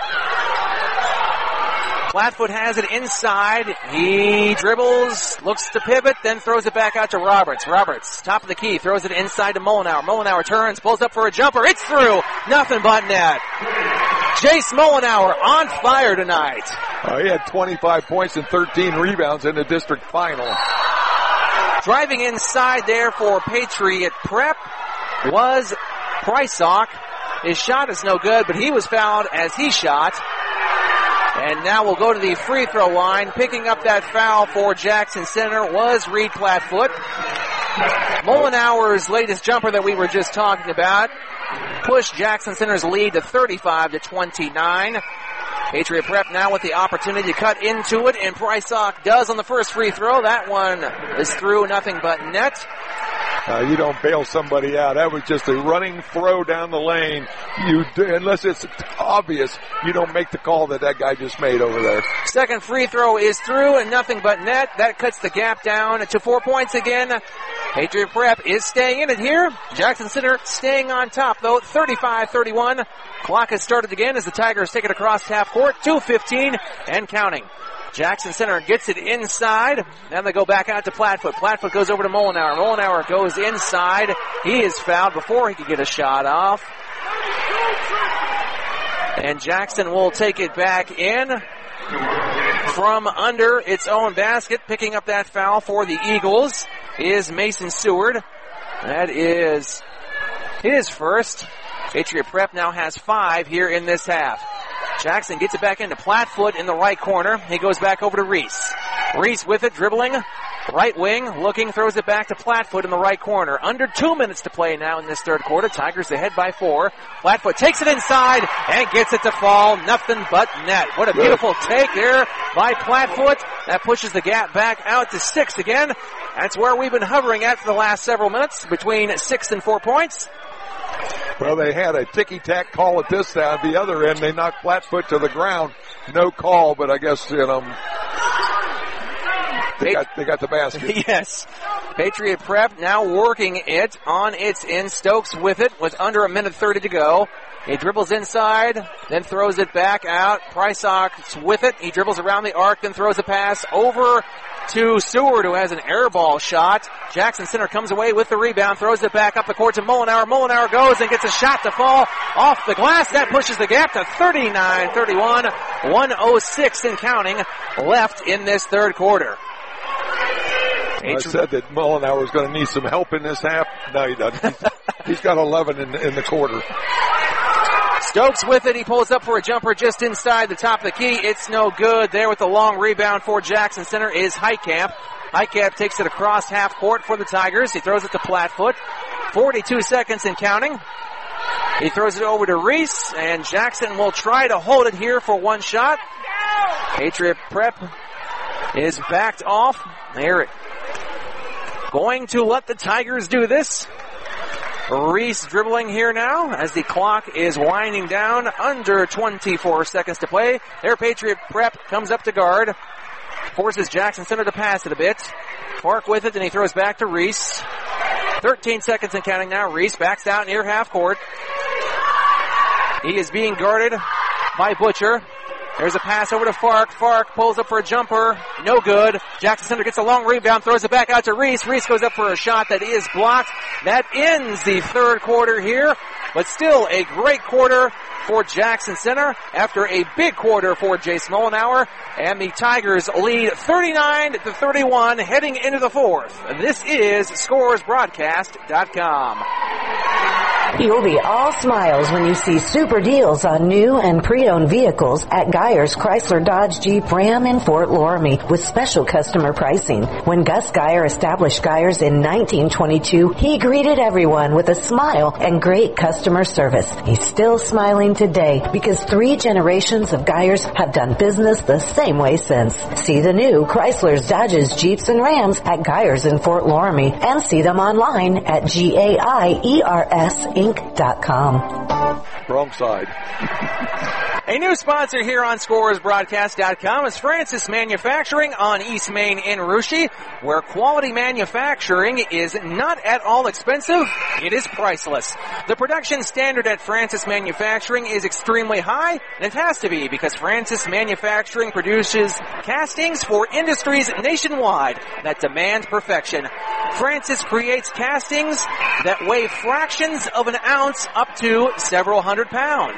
Plattfoot has it inside. He dribbles, looks to pivot, then throws it back out to Roberts. Roberts, top of the key, throws it inside to Mullenauer. Mullenauer turns, pulls up for a jumper. It's through. Nothing but net. Jace Mullenauer on fire tonight.
Uh, he had twenty-five points and thirteen rebounds in the district final.
Driving inside there for Patriot Prep was Prysock. His shot is no good, but he was fouled as he shot. And now we'll go to the free throw line. Picking up that foul for Jackson Center was Reed Plattfoot. Mollenauer's latest jumper that we were just talking about pushed Jackson Center's lead to thirty-five to twenty-nine. Patriot Prep now with the opportunity to cut into it, and Prysock does on the first free throw. That one is through, nothing but net.
Uh, you don't bail somebody out. That was just a running throw down the lane. You do, unless it's obvious, you don't make the call that that guy just made over there.
Second free throw is through and nothing but net. That cuts the gap down to four points again. Patriot Prep is staying in it here. Jackson Center staying on top though, thirty-five thirty-one. Clock has started again as the Tigers take it across half court, two fifteen and counting. Jackson Center gets it inside. Then they go back out to Plattfoot. Plattfoot goes over to Mollenauer. Mollenauer goes inside. He is fouled before he could get a shot off. And Jackson will take it back in from under its own basket. Picking up that foul for the Eagles is Mason Seward. That is his first. Patriot Prep now has five here in this half. Jackson gets it back into Plattfoot in the right corner. He goes back over to Reese. Reese with it, dribbling. Right wing, looking, throws it back to Plattfoot in the right corner. Under two minutes to play now in this third quarter. Tigers ahead by four. Plattfoot takes it inside and gets it to fall. Nothing but net. What a beautiful take there by Plattfoot. That pushes the gap back out to six again. That's where we've been hovering at for the last several minutes, between six and four points.
Well, they had a ticky-tack call at this side. The other end, they knocked Plattfoot to the ground. No call, but I guess, you know, they got, they got the basket.
Yes. Patriot Prep now working it on its end. Stokes with it with under a minute thirty to go. He dribbles inside, then throws it back out. Prysock's with it. He dribbles around the arc, then throws a pass over to Seward, who has an air ball shot. Jackson Center comes away with the rebound, throws it back up the court to Mollenauer. Mollenauer goes and gets a shot to fall off the glass. That pushes the gap to thirty-nine thirty-one. one oh six and counting left in this third quarter.
I said that Mollenauer was going to need some help in this half. No, he doesn't. He's, he's got eleven in, in the quarter.
Stokes with it. He pulls up for a jumper just inside the top of the key. It's no good. There with the long rebound for Jackson Center is Heitkamp. Heitkamp takes it across half court for the Tigers. He throws it to Plattfoot. forty-two seconds and counting. He throws it over to Reese, and Jackson will try to hold it here for one shot. Patriot Prep is backed off. They're going to let the Tigers do this. Reese dribbling here now as the clock is winding down. Under twenty-four seconds to play. Their Patriot Prep comes up to guard. Forces Jackson Center to pass it a bit. Park with it, and he throws back to Reese. thirteen seconds and counting now. Reese backs out near half court. He is being guarded by Butcher. There's a pass over to Fark. Fark pulls up for a jumper. No good. Jackson Center gets a long rebound, throws it back out to Reese. Reese goes up for a shot that is blocked. That ends the third quarter here, but still a great quarter for Jackson Center after a big quarter for Jace Mollenauer. And the Tigers lead thirty-nine to thirty-one heading into the fourth. This is Scores Broadcast dot com.
You'll be all smiles when you see super deals on new and pre-owned vehicles at Geyer's Chrysler Dodge Jeep Ram in Fort Loramie with special customer pricing. When Gus Geyer established Geyer's in nineteen twenty-two, he greeted everyone with a smile and great customer service. He's still smiling today because three generations of Geyers have done business the same way since. See the new Chrysler's, Dodges, Jeeps, and Rams at Geyer's in Fort Loramie and see them online at G A I E R S Inc dot com.
Wrong side.
A new sponsor here on Scores Broadcast dot com is Francis Manufacturing on East Main in Russia, where quality manufacturing is not at all expensive, it is priceless. The production standard at Francis Manufacturing is extremely high, and it has to be because Francis Manufacturing produces castings for industries nationwide that demand perfection. Francis creates castings that weigh fractions of an ounce up to several hundred pounds.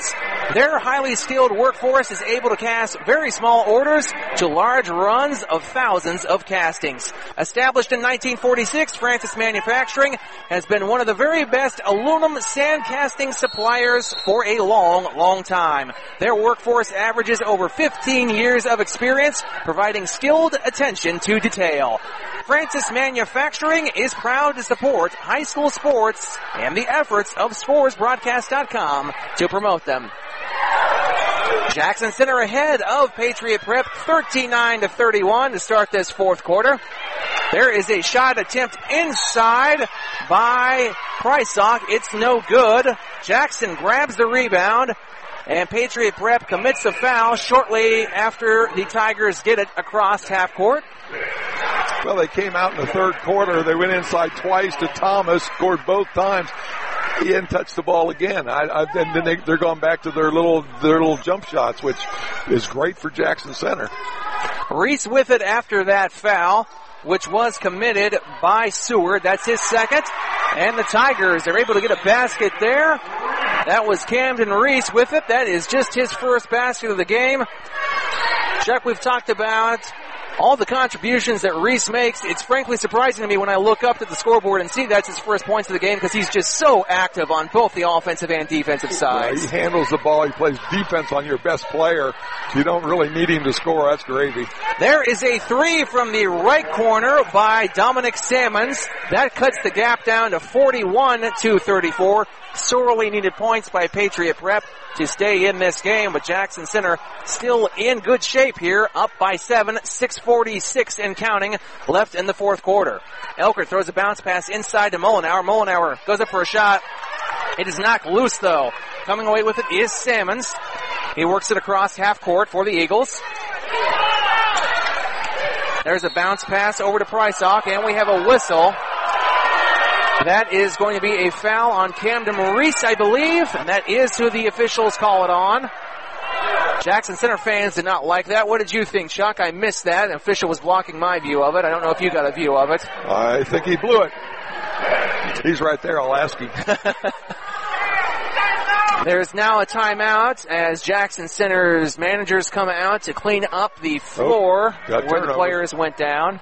Their highly skilled workforce is able to cast very small orders to large runs of thousands of castings. Established in nineteen forty-six, Francis Manufacturing has been one of the very best aluminum sand casting suppliers for a long, long time. Their workforce averages over fifteen years of experience, providing skilled attention to detail. Francis Manufacturing is proud to support high school sports and the efforts of Scores Broadcast dot com to promote them. Jackson Center ahead of Patriot Prep thirty-nine to thirty-one to start this fourth quarter. There is a shot attempt inside by Prysock. It's no good. Jackson grabs the rebound, and Patriot Prep commits a foul shortly after the Tigers get it across half court.
Well, they came out in the third quarter. They went inside twice to Thomas, scored both times. He didn't touch the ball again. I, I, then then they, they're going back to their little their little jump shots, which is great for Jackson Center.
Reese with it after that foul, which was committed by Seward. That's his second. And the Tigers are able to get a basket there. That was Camden Reese with it. That is just his first basket of the game. Chuck, we've talked about all the contributions that Reese makes. It's frankly surprising to me when I look up at the scoreboard and see that's his first points of the game, because he's just so active on both the offensive and defensive sides.
Yeah, he handles the ball. He plays defense on your best player. You don't really need him to score. That's gravy.
There is a three from the right corner by Dominic Sammons. That cuts the gap down to forty-one to thirty-four. Sorely needed points by Patriot Prep to stay in this game, but Jackson Center still in good shape here, up by seven, six forty-six and counting left in the fourth quarter. Elkert throws a bounce pass inside to Mullenauer. Mullenauer goes up for a shot. It is knocked loose, though. Coming away with it is Sammons. He works it across half court for the Eagles. There's a bounce pass over to Prysock, and we have a whistle. That is going to be a foul on Camden Reese, I believe, and that is who the officials call it on. Jackson Center fans did not like that. What did you think, Chuck? I missed that. An official was blocking my view of it. I don't know if you got a view of it.
I think he blew it. He's right there. I'll ask him.
There's now a timeout as Jackson Center's managers come out to clean up the floor oh, where turnover. The players went down.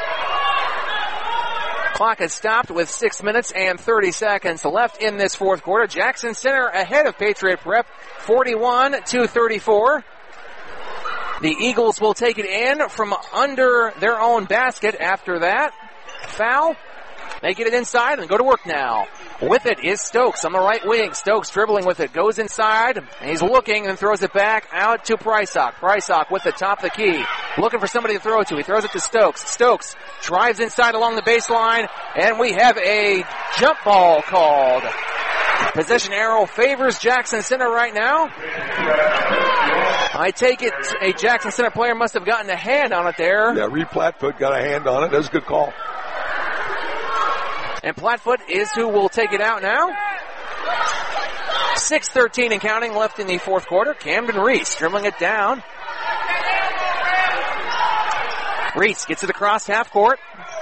Clock has stopped with six minutes and thirty seconds left in this fourth quarter. Jackson Center ahead of Patriot Prep, forty-one to thirty-four. The Eagles will take it in from under their own basket after that. Foul. They get it inside and go to work now. With it is Stokes on the right wing. Stokes dribbling with it, goes inside. He's looking and throws it back out to Prysock. Prysock with the top of the key. Looking for somebody to throw to. He throws it to Stokes. Stokes drives inside along the baseline, and we have a jump ball called. Possession arrow favors Jackson Center right now. I take it a Jackson Center player must have gotten a hand on it there.
Yeah, Reed Plattfoot got a hand on it. That's a good call.
And Plattfoot is who will take it out now. six thirteen and counting left in the fourth quarter. Camden Reese dribbling it down. Reese gets it across half court.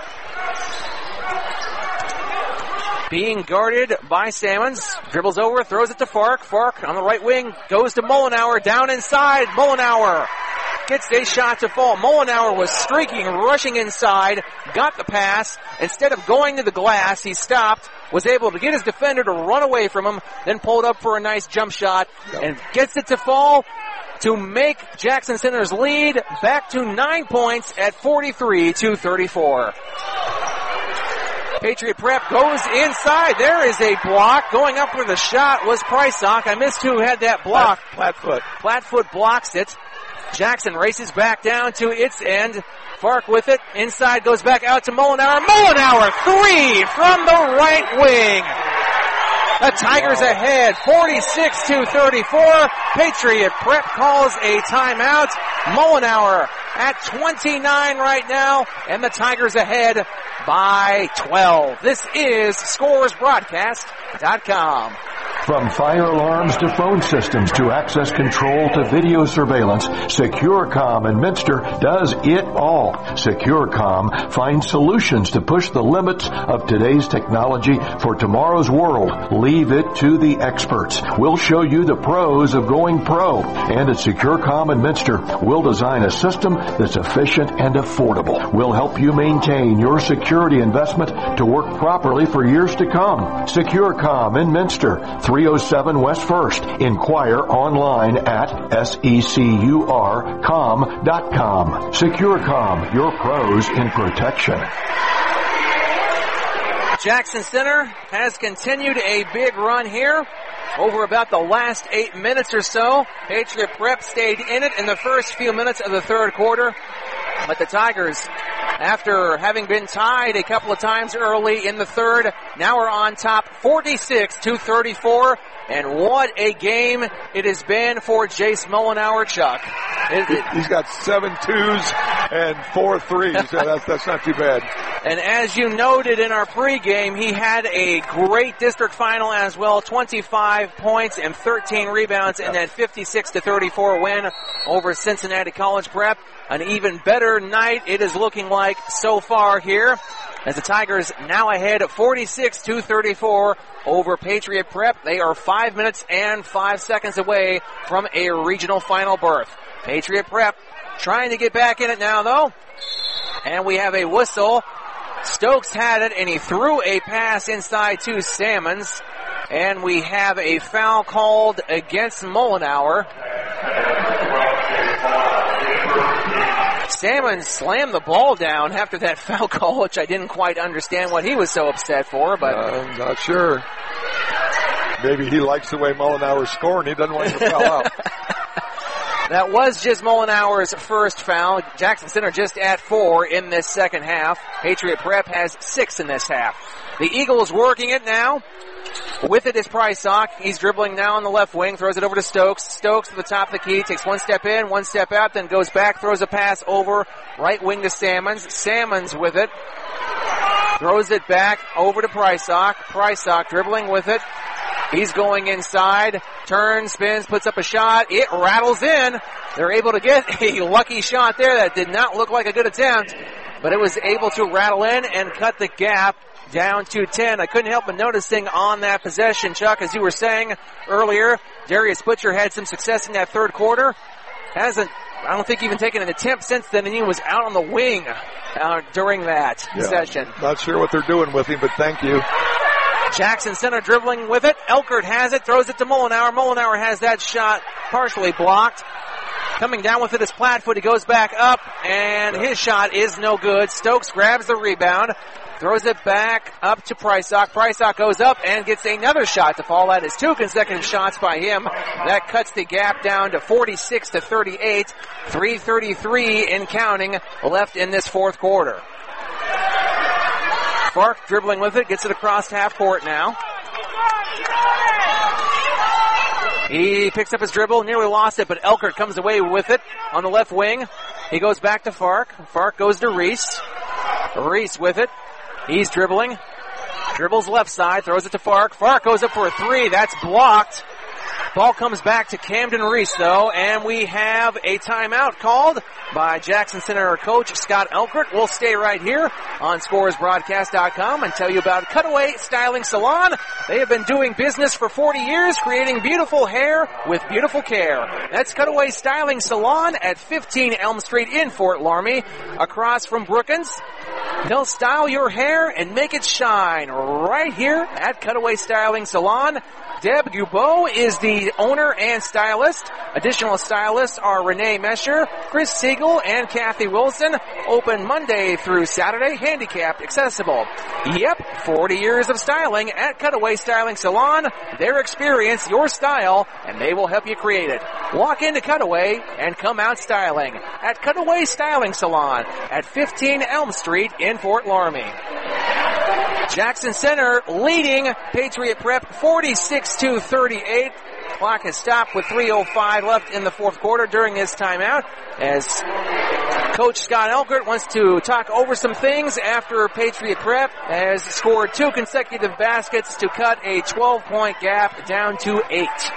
Being guarded by Sammons. Dribbles over, throws it to Fark. Fark on the right wing goes to Mullenauer. Down inside. Mullenauer gets a shot to fall. Mullenauer was streaking, rushing inside, got the pass. Instead of going to the glass, he stopped, was able to get his defender to run away from him, then pulled up for a nice jump shot and gets it to fall to make Jackson Center's lead back to nine points at forty-three to thirty-four. Patriot Prep goes inside. There is a block. Going up for the shot was Prysock. I missed who had that block.
Plattfoot.
Plattfoot blocks it. Jackson races back down to its end. Fark with it. Inside goes back out to Mullenauer. Mullenauer, three from the right wing. The Tigers ahead, forty-six to thirty-four. Patriot Prep calls a timeout. Mullenauer at twenty-nine right now, and the Tigers ahead by twelve. This is Scores Broadcast dot com.
From fire alarms to phone systems to access control to video surveillance, SecureCom in Minster does it all. SecureCom finds solutions to push the limits of today's technology for tomorrow's world. Leave it to the experts. We'll show you the pros of going pro. And at SecureCom in Minster, we'll design a system that's efficient and affordable. We'll help you maintain your security investment to work properly for years to come. SecureCom in Minster, three oh seven West First. Inquire online at secur com dot com. SecureCom, your pros in protection.
Jackson Center has continued a big run here over about the last eight minutes or so. Patriot Prep stayed in it in the first few minutes of the third quarter. But the Tigers, after having been tied a couple of times early in the third, now are on top forty-six to thirty-four. And what a game it has been for Jace Mullenauer, Chuck. It, it,
He's got seven twos and four threes. So that's, that's not too bad.
And as you noted in our pregame, he had a great district final as well, twenty-five points and thirteen rebounds in that fifty-six to thirty-four win over Cincinnati College Prep. An even better night it is looking like so far here, as the Tigers now ahead forty-six to thirty-four over Patriot Prep. They are five minutes and five seconds away from a regional final berth. Patriot Prep trying to get back in it now, though. And we have a whistle. Stokes had it, and he threw a pass inside to Sammons. And we have a foul called against Mullenauer. Sammons slammed the ball down after that foul call, which I didn't quite understand what he was so upset for, but...
Uh, I'm not sure. Maybe he likes the way Mullenauer's scoring. He doesn't want him to foul out.
That was just Mullenauer's first foul. Jackson Center just at four in this second half. Patriot Prep has six in this half. The Eagles working it now. With it is Prysock. He's dribbling now on the left wing, throws it over to Stokes. Stokes to the top of the key, takes one step in, one step out, then goes back, throws a pass over right wing to Sammons. Sammons with it. Throws it back over to Prysock. Prysock dribbling with it. He's going inside, turns, spins, puts up a shot. It rattles in. They're able to get a lucky shot there that did not look like a good attempt, but it was able to rattle in and cut the gap down to ten. I couldn't help but noticing on that possession, Chuck, as you were saying earlier, Darius Butcher had some success in that third quarter. Hasn't, I don't think, even taken an attempt since then, and he was out on the wing uh, during that
yeah,
session.
Not sure what they're doing with him, but thank you.
Jackson Center dribbling with it. Elkert has it, throws it to Mullenauer. Mullenauer has that shot partially blocked. Coming down with it is Plattfoot. He goes back up, and his shot is no good. Stokes grabs the rebound, throws it back up to Prysock. Prysock goes up and gets another shot to fall. That is two consecutive shots by him. That cuts the gap down to forty-six to thirty-eight. three thirty-three in counting left in this fourth quarter. Fark dribbling with it, gets it across half court now. He picks up his dribble, nearly lost it, but Elkert comes away with it on the left wing. He goes back to Fark. Fark goes to Reese. Reese with it. He's dribbling. Dribbles left side, throws it to Fark. Fark goes up for a three. That's blocked. Ball comes back to Camden Reese, though, and we have a timeout called by Jackson Center coach Scott Elkert. We'll stay right here on Scores Broadcast dot com and tell you about Cutaway Styling Salon. They have been doing business for forty years, creating beautiful hair with beautiful care. That's Cutaway Styling Salon at fifteen Elm Street in Fort Laramie, across from Brookins. They'll style your hair and make it shine right here at Cutaway Styling Salon. Deb Gubeau is the owner and stylist. Additional stylists are Renee Mesher, Chris Siegel, and Kathy Wilson. Open Monday through Saturday, handicapped accessible. Yep, forty years of styling at Cutaway Styling Salon. Their experience, your style, and they will help you create it. Walk into Cutaway and come out styling at Cutaway Styling Salon at fifteen Elm Street in Fort Laramie. Jackson Center leading Patriot Prep forty-six to thirty-eight. Clock has stopped with three oh five left in the fourth quarter during this timeout as Coach Scott Elkert wants to talk over some things after Patriot Prep has scored two consecutive baskets to cut a twelve-point gap down to eight.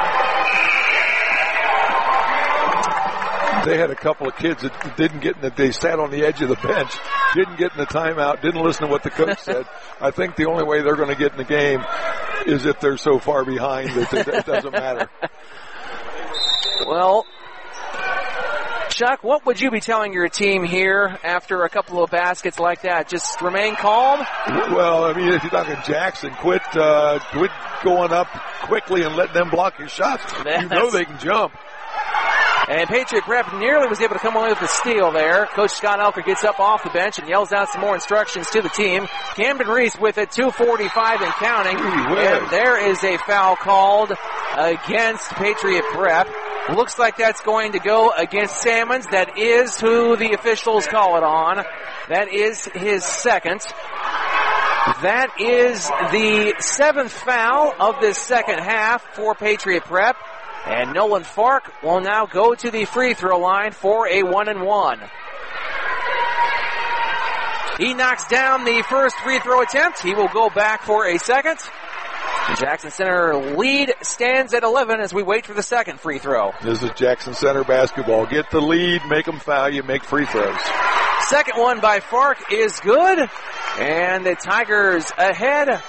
They had a couple of kids that didn't get in the, they sat on the edge of the bench, didn't get in the timeout, didn't listen to what the coach said. I think the only way they're going to get in the game is if they're so far behind that it, it doesn't matter.
Well, Chuck, what would you be telling your team here after a couple of baskets like that? Just remain calm?
Well, I mean, if you're talking Jackson, quit, uh, quit going up quickly and letting them block your shots. That's... You know they can jump.
And Patriot Prep nearly was able to come away with a steal there. Coach Scott Elker gets up off the bench and yells out some more instructions to the team. Camden Reese with it, two forty-five and counting. And there is a foul called against Patriot Prep. Looks like that's going to go against Salmons. That is who the officials call it on. That is his second. That is the seventh foul of this second half for Patriot Prep. And Nolan Fark will now go to the free throw line for a one and one. He knocks down the first free throw attempt. He will go back for a second. The Jackson Center lead stands at eleven as we wait for the second free throw.
This is Jackson Center basketball. Get the lead, make them foul you, make free throws.
Second one by Fark is good. And the Tigers ahead.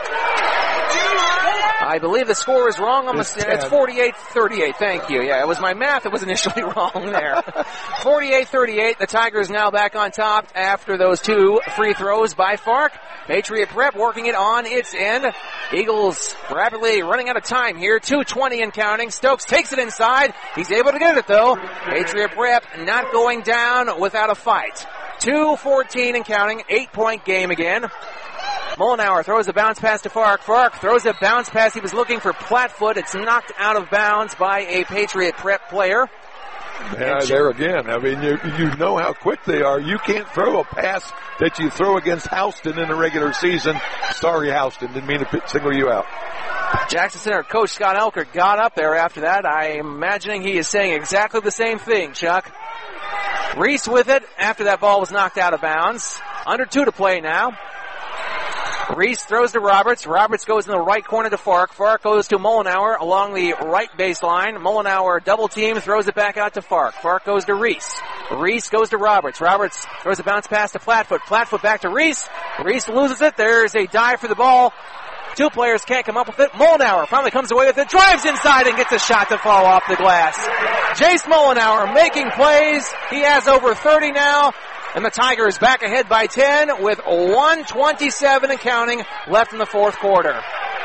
I believe the score is wrong. On the, it's forty-eight thirty-eight. Thank you. Yeah, it was my math that was initially wrong there. forty-eight thirty-eight. The Tigers now back on top after those two free throws by Fark. Patriot Prep working it on its end. Eagles rapidly running out of time here. two twenty and counting. Stokes takes it inside. He's able to get it though. Patriot Prep not going down without a fight. two fourteen and counting. Eight-point game again. Mollenauer throws a bounce pass to Fark. Fark throws a bounce pass. He was looking for Plattfoot. It's knocked out of bounds by a Patriot Prep player.
Yeah, there again. I mean, you you know how quick they are. You can't throw a pass that you throw against Houston in the regular season. Sorry, Houston. Didn't mean to single you out.
Jackson Center coach Scott Elker got up there after that. I'm imagining he is saying exactly the same thing, Chuck. Reese with it after that ball was knocked out of bounds. Under two to play now. Reese throws to Roberts. Roberts goes in the right corner to Fark. Fark goes to Mollenauer along the right baseline. Mollenauer double team, throws it back out to Fark. Fark goes to Reese. Reese goes to Roberts. Roberts throws a bounce pass to Plattfoot. Plattfoot back to Reese. Reese loses it. There's a dive for the ball. Two players can't come up with it. Mollenauer finally comes away with it, drives inside and gets a shot to fall off the glass. Jace Mollenauer making plays. He has over thirty now. And the Tigers back ahead by ten with one twenty-seven and counting left in the fourth quarter.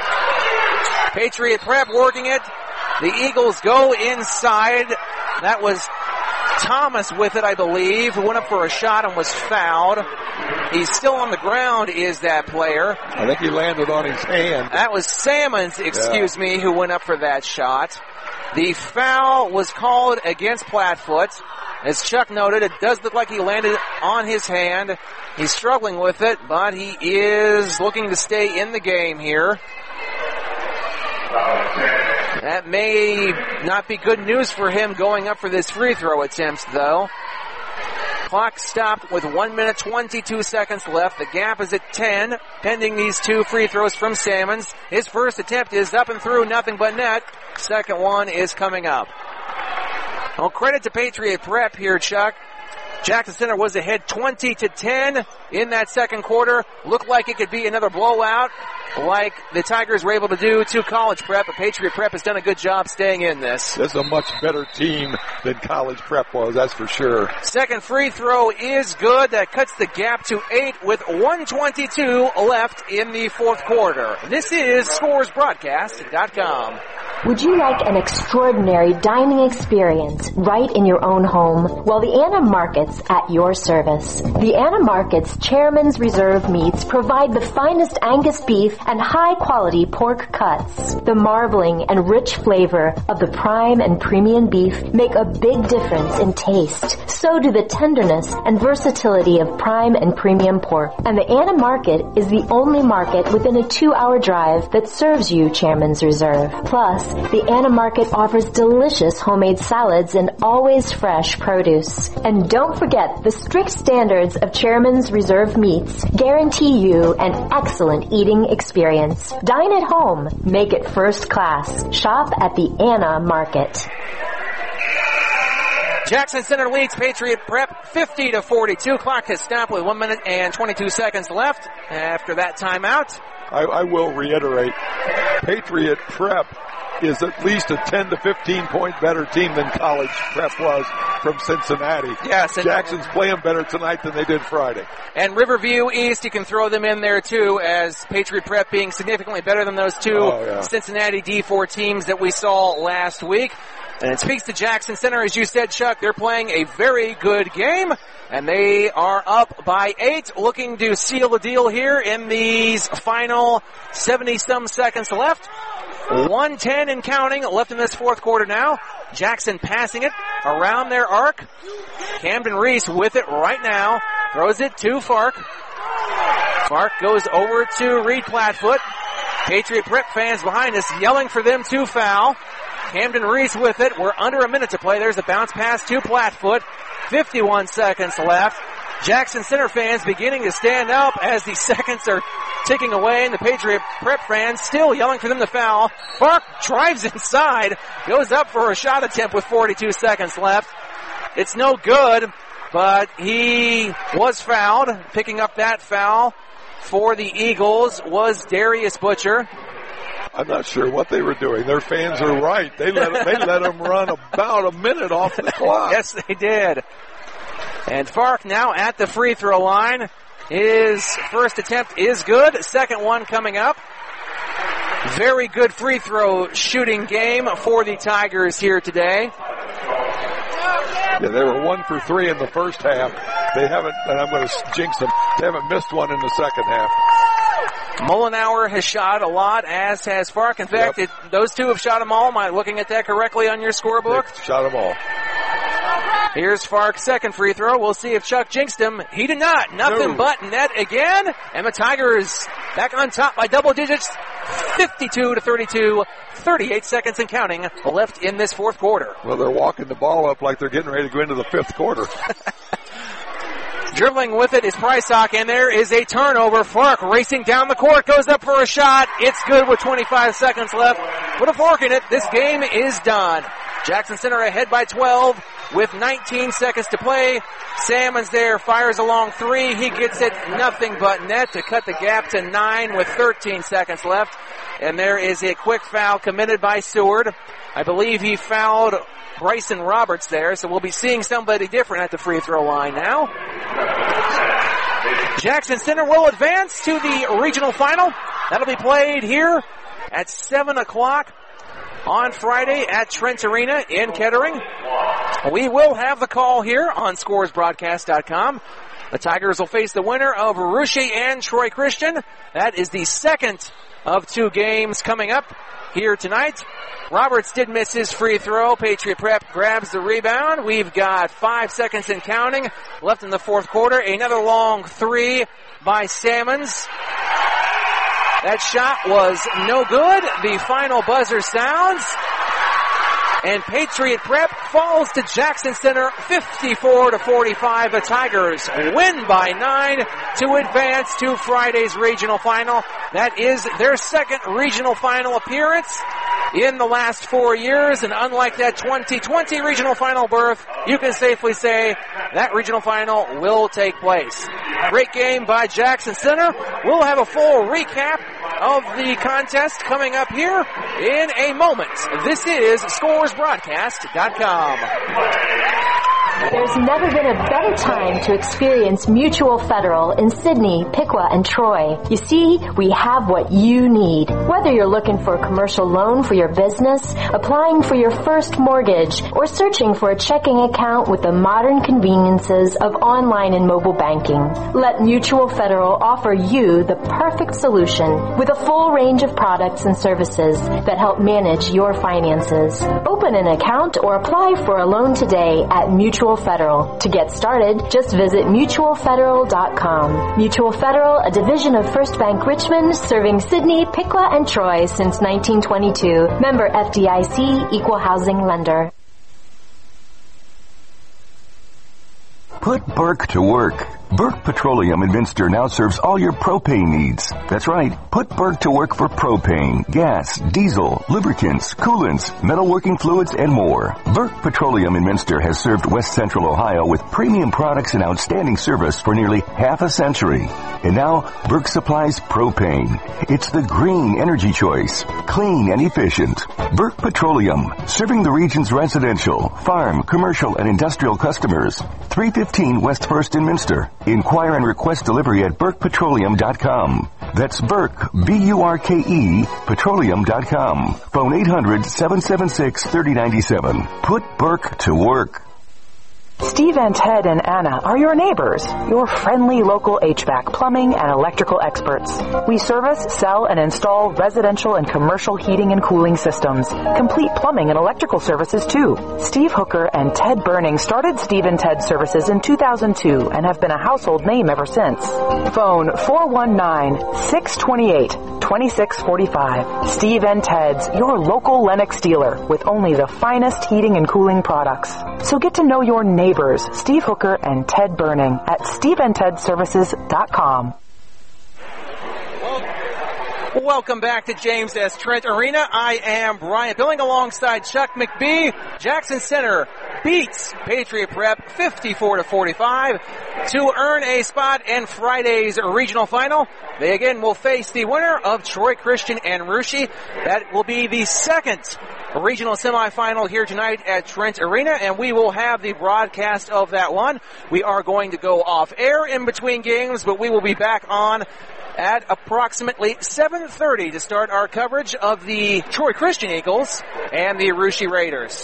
Patriot Prep working it. The Eagles go inside. That was Thomas with it, I believe, who went up for a shot and was fouled. He's still on the ground, is that player.
I think he landed on his hand.
That was Salmons, excuse yeah. me, who went up for that shot. The foul was called against Plattfoot. As Chuck noted, it does look like he landed on his hand. He's struggling with it, but he is looking to stay in the game here. That may not be good news for him going up for this free throw attempt, though. Clock stopped with one minute twenty-two seconds left. The gap is at ten, pending these two free throws from Salmons. His first attempt is up and through, nothing but net. Second one is coming up. Well, credit to Patriot Prep here, Chuck. Jackson Center was ahead twenty to ten in that second quarter. Looked like it could be another blowout like the Tigers were able to do to College Prep, but Patriot Prep has done a good job staying in this.
This is a much better team than College Prep was, that's for sure.
Second free throw is good. That cuts the gap to eight with one twenty-two left in the fourth quarter. This is Scores Broadcast dot com.
Would you like an extraordinary dining experience right in your own home? Well, the Anna Markets at your service. The Anna Markets Chairman's Reserve meats provide the finest Angus beef and high-quality pork cuts. The marbling and rich flavor of the prime and premium beef make a big difference in taste. So do the tenderness and versatility of prime and premium pork. And the Anna Market is the only market within a two-hour drive that serves you Chairman's Reserve. Plus, The Anna Market offers delicious homemade salads and always fresh produce. And don't forget, the strict standards of Chairman's Reserve Meats guarantee you an excellent eating experience. Dine at home. Make it first class. Shop at the Anna Market.
Jackson Center leads Patriot Prep fifty to forty-two. Clock has stopped with one minute and twenty-two seconds left after that timeout.
I, I will reiterate, Patriot Prep is at least a ten to fifteen point better team than College Prep was from Cincinnati.
Yes.
Jackson's playing better tonight than they did Friday.
And Riverview East, you can throw them in there too, as Patriot Prep being significantly better than those two
oh, yeah.
Cincinnati D four teams that we saw last week. And it speaks to Jackson Center, as you said, Chuck. They're playing a very good game, and they are up by eight, looking to seal the deal here in these final seventy-some seconds left. one ten and counting left in this fourth quarter now. Jackson passing it around their arc. Camden Reese with it right now. Throws it to Fark. Fark goes over to Reed Plattfoot. Patriot Prep fans behind us yelling for them to foul. Camden Reese with it. We're under a minute to play. There's a bounce pass to Plattfoot. fifty-one seconds left. Jackson Center fans beginning to stand up as the seconds are ticking away, and the Patriot Prep fans still yelling for them to foul. Fark drives inside, goes up for a shot attempt with forty-two seconds left. It's no good, but he was fouled. Picking up that foul for the Eagles was Darius Butcher.
I'm not sure what they were doing. Their fans are right. They let they let them run about a minute off the clock.
Yes, they did. And Fark now at the free throw line. His first attempt is good. Second one coming up. Very good free throw shooting game for the Tigers here today.
Yeah, they were one for three in the first half. They haven't, and I'm going to jinx them, they haven't missed one in the second half.
Mullenauer has shot a lot, as has Fark. In fact,
Yep.
it, those two have shot them all. Am I looking at that correctly on your scorebook?
They've shot them all.
Here's Fark's second free throw. We'll see if Chuck jinxed him. He did not. Nothing
No.
but net again. And the Tigers back on top by double digits. fifty-two to thirty-two. thirty-eight seconds and counting left in this fourth quarter.
Well, they're walking the ball up like they're getting ready to go into the fifth quarter.
Dribbling with it is Prysock, and there is a turnover. Fark racing down the court, goes up for a shot. It's good with twenty-five seconds left. Put a fork in it. This game is done. Jackson Center ahead by twelve with nineteen seconds to play. Salmon's there, fires a long three. He gets it nothing but net to cut the gap to nine with thirteen seconds left. And there is a quick foul committed by Seward. I believe he fouled Bryson Roberts there, so we'll be seeing somebody different at the free throw line now. Jackson Center will advance to the regional final. That'll be played here at seven o'clock on Friday at Trent Arena in Kettering. We will have the call here on scores broadcast dot com. The Tigers will face the winner of Russia and Troy Christian. That is the second of two games coming up here tonight. Roberts did miss his free throw. Patriot Prep grabs the rebound. We've got five seconds and counting left in the fourth quarter. Another long three by Salmons. That shot was no good. The final buzzer sounds. And Patriot Prep falls to Jackson Center fifty-four to forty-five. The Tigers win by nine to advance to Friday's regional final. That is their second regional final appearance in the last four years. And unlike that twenty twenty regional final berth, you can safely say that regional final will take place. Great game by Jackson Center. We'll have a full recap of the contest coming up here in a moment. This is scores broadcast dot com.
There's never been a better time to experience Mutual Federal in Sydney, Piqua, and Troy. You see, we have what you need. Whether you're looking for a commercial loan for your business, applying for your first mortgage, or searching for a checking account with the modern conveniences of online and mobile banking, let Mutual Federal offer you the perfect solution with a full range of products and services that help manage your finances. Open an account or apply for a loan today at Mutual
Mutual Federal. To get started, just visit mutual federal dot com. Mutual Federal, a division of First Bank Richmond, serving Sydney, Piqua, and Troy since nineteen twenty-two. Member F D I C, Equal Housing Lender.
Put Burke to work. Burke Petroleum in Minster now serves all your propane needs. That's right. Put Burke to work for propane, gas, diesel, lubricants, coolants, metalworking fluids, and more. Burke Petroleum in Minster has served West Central Ohio with premium products and outstanding service for nearly half a century. And now, Burke supplies propane. It's the green energy choice. Clean and efficient. Burke Petroleum, serving the region's residential, farm, commercial, and industrial customers. three fifteen West First in Minster. Inquire and request delivery at burke petroleum dot com. That's Burke, B U R K E, petroleum dot com. Phone eight hundred, seven seven six, three oh nine seven. Put Burke to work.
Steve and Ted and Anna are your neighbors, your friendly local H V A C, plumbing, and electrical experts. We service, sell, and install residential and commercial heating and cooling systems. Complete plumbing and electrical services, too. Steve Hooker and Ted Burning started Steve and Ted Services in two thousand two and have been a household name ever since. Phone four one nine, six two eight, two six four five. Steve and Ted's, your local Lennox dealer with only the finest heating and cooling products. So get to know your neighbors. Steve Hooker and Ted Burning at steve and ted services dot com.
Welcome back to James S. Trent Arena. I am Brian Billing alongside Chuck McBee. Jackson Center beats Patriot Prep fifty-four to forty-five to earn a spot in Friday's regional final. They again will face the winner of Troy Christian and Russia. That will be the second regional semifinal here tonight at Trent Arena, and we will have the broadcast of that one. We are going to go off air in between games, but we will be back on at approximately seven thirty to start our coverage of the Troy Christian Eagles and the Russia Raiders.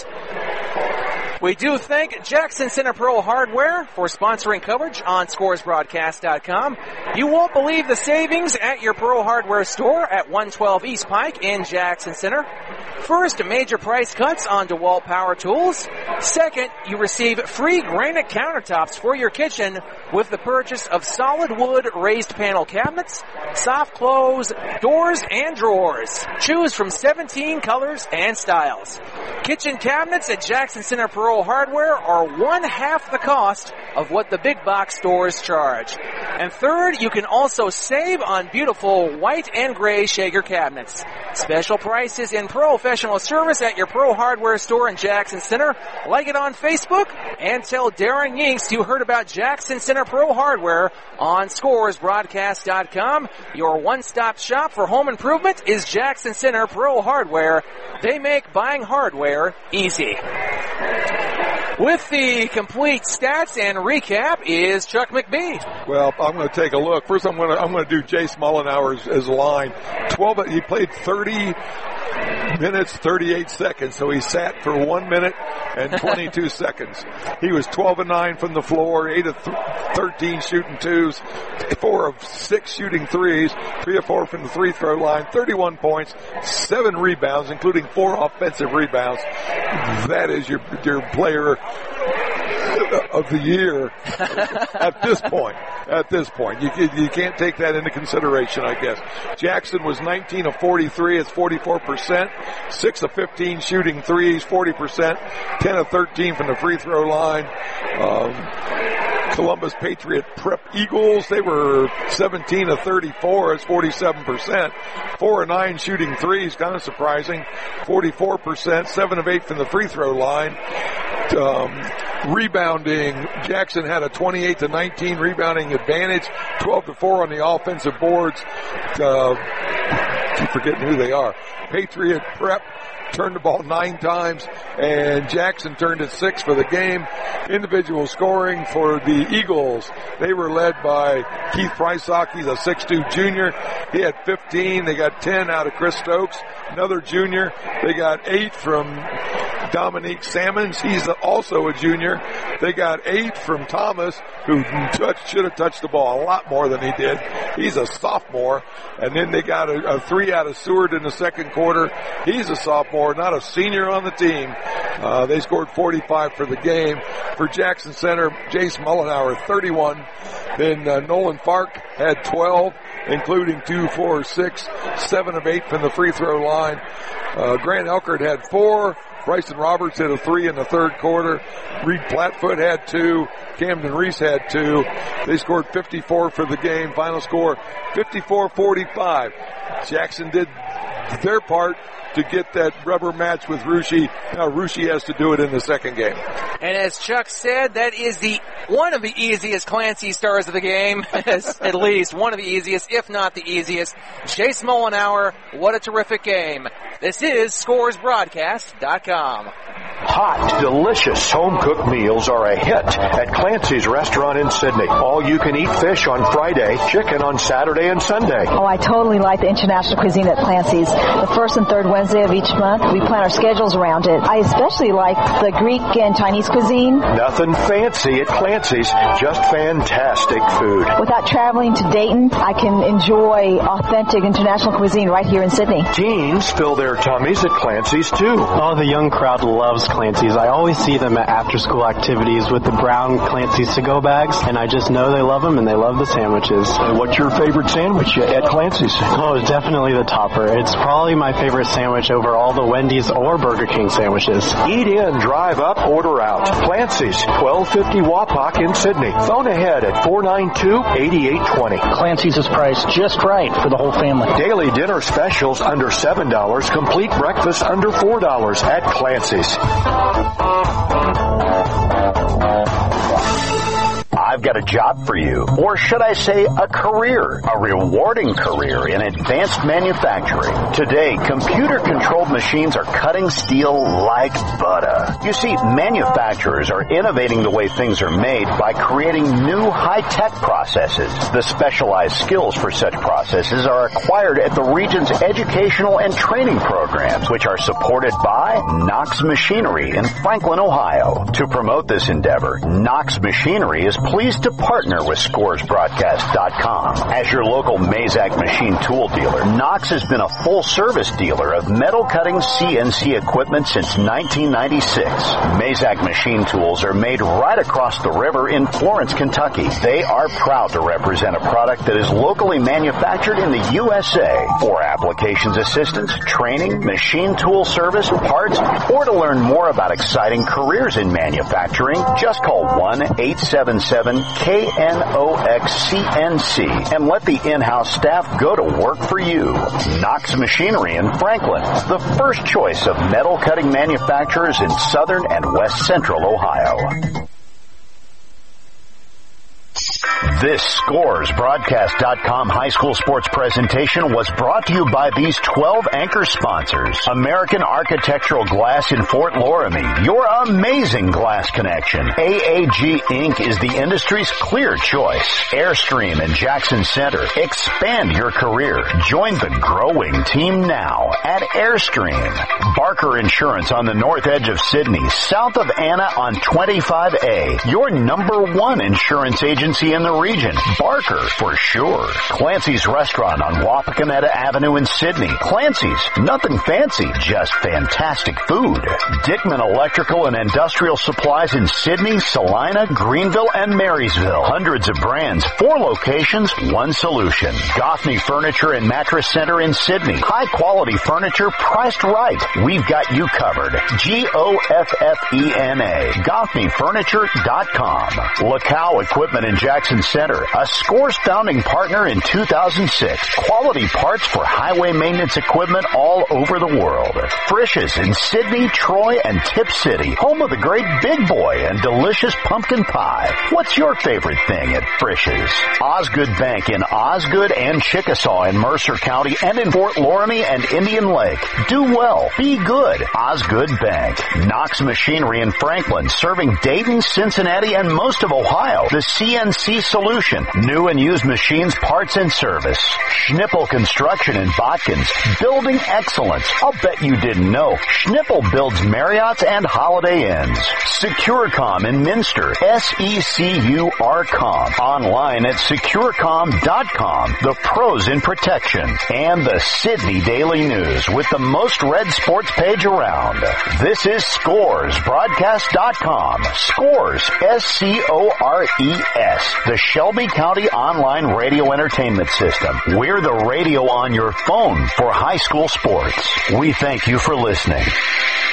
We do thank Jackson Center Pro Hardware for sponsoring coverage on scores broadcast dot com. You won't believe the savings at your Pro Hardware store at one twelve East Pike in Jackson Center. First, major price cuts on DeWalt Power Tools. Second, you receive free granite countertops for your kitchen with the purchase of solid wood raised panel cabinets, soft close, doors, and drawers. Choose from seventeen colors and styles. Kitchen cabinets at Jackson Center Pro Hardware are one half the cost of what the big box stores charge. And third, you can also save on beautiful white and gray Shager cabinets. Special prices in professional service at your Pro Hardware store in Jackson Center. Like it on Facebook and tell Darren Yinks you heard about Jackson Center Pro Hardware on scores broadcast dot com. Your one-stop shop for home improvement is Jackson Center Pro Hardware. They make buying hardware easy. With the complete stats and recap is Chuck McBee.
Well, I'm going to take a look. First, I'm going to I'm going to do Jace Mullenhour as, as a line. Twelve. He played thirty minutes, thirty-eight seconds. So he sat for one minute and twenty-two seconds. He was twelve and nine from the floor, eight of th- thirteen shooting twos, four of six shooting threes, three of four from the free throw line, thirty-one points, seven rebounds, including four offensive rebounds. That is your your player of the year at this point. At this point, you you can't take that into consideration, I guess. Jackson was nineteen of forty-three, it's forty-four percent, six of fifteen shooting threes, forty percent, ten of thirteen from the free throw line. Um, Columbus Patriot Prep Eagles, they were seventeen of thirty-four, it's forty-seven percent, four of nine shooting threes, kind of surprising, forty-four percent, seven of eight from the free throw line. Um, rebounding, Jackson had a twenty-eight to nineteen rebounding advantage, twelve to four on the offensive boards. Uh, keep forgetting who they are. Patriot Prep turned the ball nine times, and Jackson turned it six for the game. Individual scoring for the Eagles, they were led by Keith Prysock. He's a six two junior. He had fifteen. They got ten out of Chris Stokes, another junior. They got eight from Dominique Salmons. He's also a junior. They got eight from Thomas, who touched, should have touched the ball a lot more than he did. He's a sophomore. And then they got a, a three out of Seward in the second quarter. He's a sophomore, not a senior on the team. Uh, they scored forty-five for the game. For Jackson Center, Jace Mullenhour, thirty-one. Then uh, Nolan Fark had twelve, including two, four, six, seven of eight from the free throw line. Uh, Grant Elkert had four. Bryson Roberts hit a three in the third quarter. Reed Plattfoot had two. Camden Reese had two. They scored fifty-four for the game. Final score, fifty-four forty-five. Jackson did their part to get that rubber match with Russia. Now Russia has to do it in the second game.
And as Chuck said, that is the one of the easiest Clancy stars of the game. At least one of the easiest, if not the easiest. Jace Mullenhour, what a terrific game. This is Scores Broadcast dot com.
Hot, delicious home-cooked meals are a hit at Clancy's Restaurant in Sydney. All-you-can-eat fish on Friday, chicken on Saturday and Sunday.
Oh, I totally like the international cuisine at Clancy's. The first and third Wednesday of each month, we plan our schedules around it. I especially like the Greek and Chinese cuisine.
Nothing fancy at Clancy's, just fantastic food.
Without traveling to Dayton, I can enjoy authentic international cuisine right here in Sydney.
Teens fill their tummies at Clancy's, too.
Oh, the young crowd loves Clancy's. I always see them at after-school activities with the brown Clancy's to-go bags, and I just know they love them and they love the sandwiches.
And what's your favorite sandwich at Clancy's?
Oh, definitely the topper. It's probably my favorite sandwich over all the Wendy's or Burger King sandwiches.
Eat in, drive up, order out. Clancy's, twelve fifty Wapak in Sydney. Phone ahead at four nine two, eight eight two zero.
Clancy's is priced just right for the whole family.
Daily dinner specials under seven dollars. Complete breakfast under four dollars at Clancy's.
I've got a job for you, or should I say a career, a rewarding career in advanced manufacturing. Today, computer-controlled machines are cutting steel like butter. You see, manufacturers are innovating the way things are made by creating new high-tech processes. The specialized skills for such processes are acquired at the region's educational and training programs, which are supported by Knox Machinery in Franklin, Ohio. To promote this endeavor, Knox Machinery is pleased to partner with Scores Broadcast dot com. As your local Mazak machine tool dealer, Knox has been a full-service dealer of metal-cutting C N C equipment since nineteen ninety-six. Mazak machine tools are made right across the river in Florence, Kentucky. They are proud to represent a product that is locally manufactured in the U S A. For applications assistance, training, machine tool service, parts, or to learn more about exciting careers in manufacturing, just call one eight seven seven K N O X C N C and let the in-house staff go to work for you. Knox Machinery in Franklin, the first choice of metal cutting manufacturers in southern and west central Ohio. This Scores Broadcast dot com high school sports presentation was brought to you by these twelve anchor sponsors. American Architectural Glass in Fort Loramie, your amazing glass connection. A A G Incorporated is the industry's clear choice. Airstream in Jackson Center. Expand your career. Join the growing team now at Airstream. Barker Insurance on the north edge of Sydney, south of Anna on twenty-five A. Your number one insurance agency in the region. Barker, for sure. Clancy's Restaurant on Wapakoneta Avenue in Sydney. Clancy's, nothing fancy, just fantastic food. Dickman Electrical and Industrial Supplies in Sydney, Salina, Greenville, and Marysville. Hundreds of brands, four locations, one solution. Goffney Furniture and Mattress Center in Sydney. High quality furniture priced right. We've got you covered. G O F F E N A. Goffney Furniture dot com. Lacow Equipment in Jackson Center, a Scores founding partner in two thousand six. Quality parts for highway maintenance equipment all over the world. Frisch's in Sydney, Troy, and Tip City, home of the great Big Boy and delicious pumpkin pie. What's your favorite thing at Frisch's? Osgood Bank in Osgood and Chickasaw in Mercer County and in Fort Loramie and Indian Lake. Do well. Be good. Osgood Bank. Knox Machinery in Franklin, serving Dayton, Cincinnati, and most of Ohio. The C N C solution Solution, new and used machines, parts, and service. Schnipple Construction in Botkins, building excellence. I'll bet you didn't know. Schnipple builds Marriotts and Holiday Inns. Securecom in Minster, S E C U R com. Online at securecom dot com. The pros in protection. And the Sydney Daily News with the most read sports page around. This is Scores Broadcast dot com. Scores, S C O R E S. The Shelby County Online Radio Entertainment System. We're the radio on your phone for high school sports. We thank you for listening.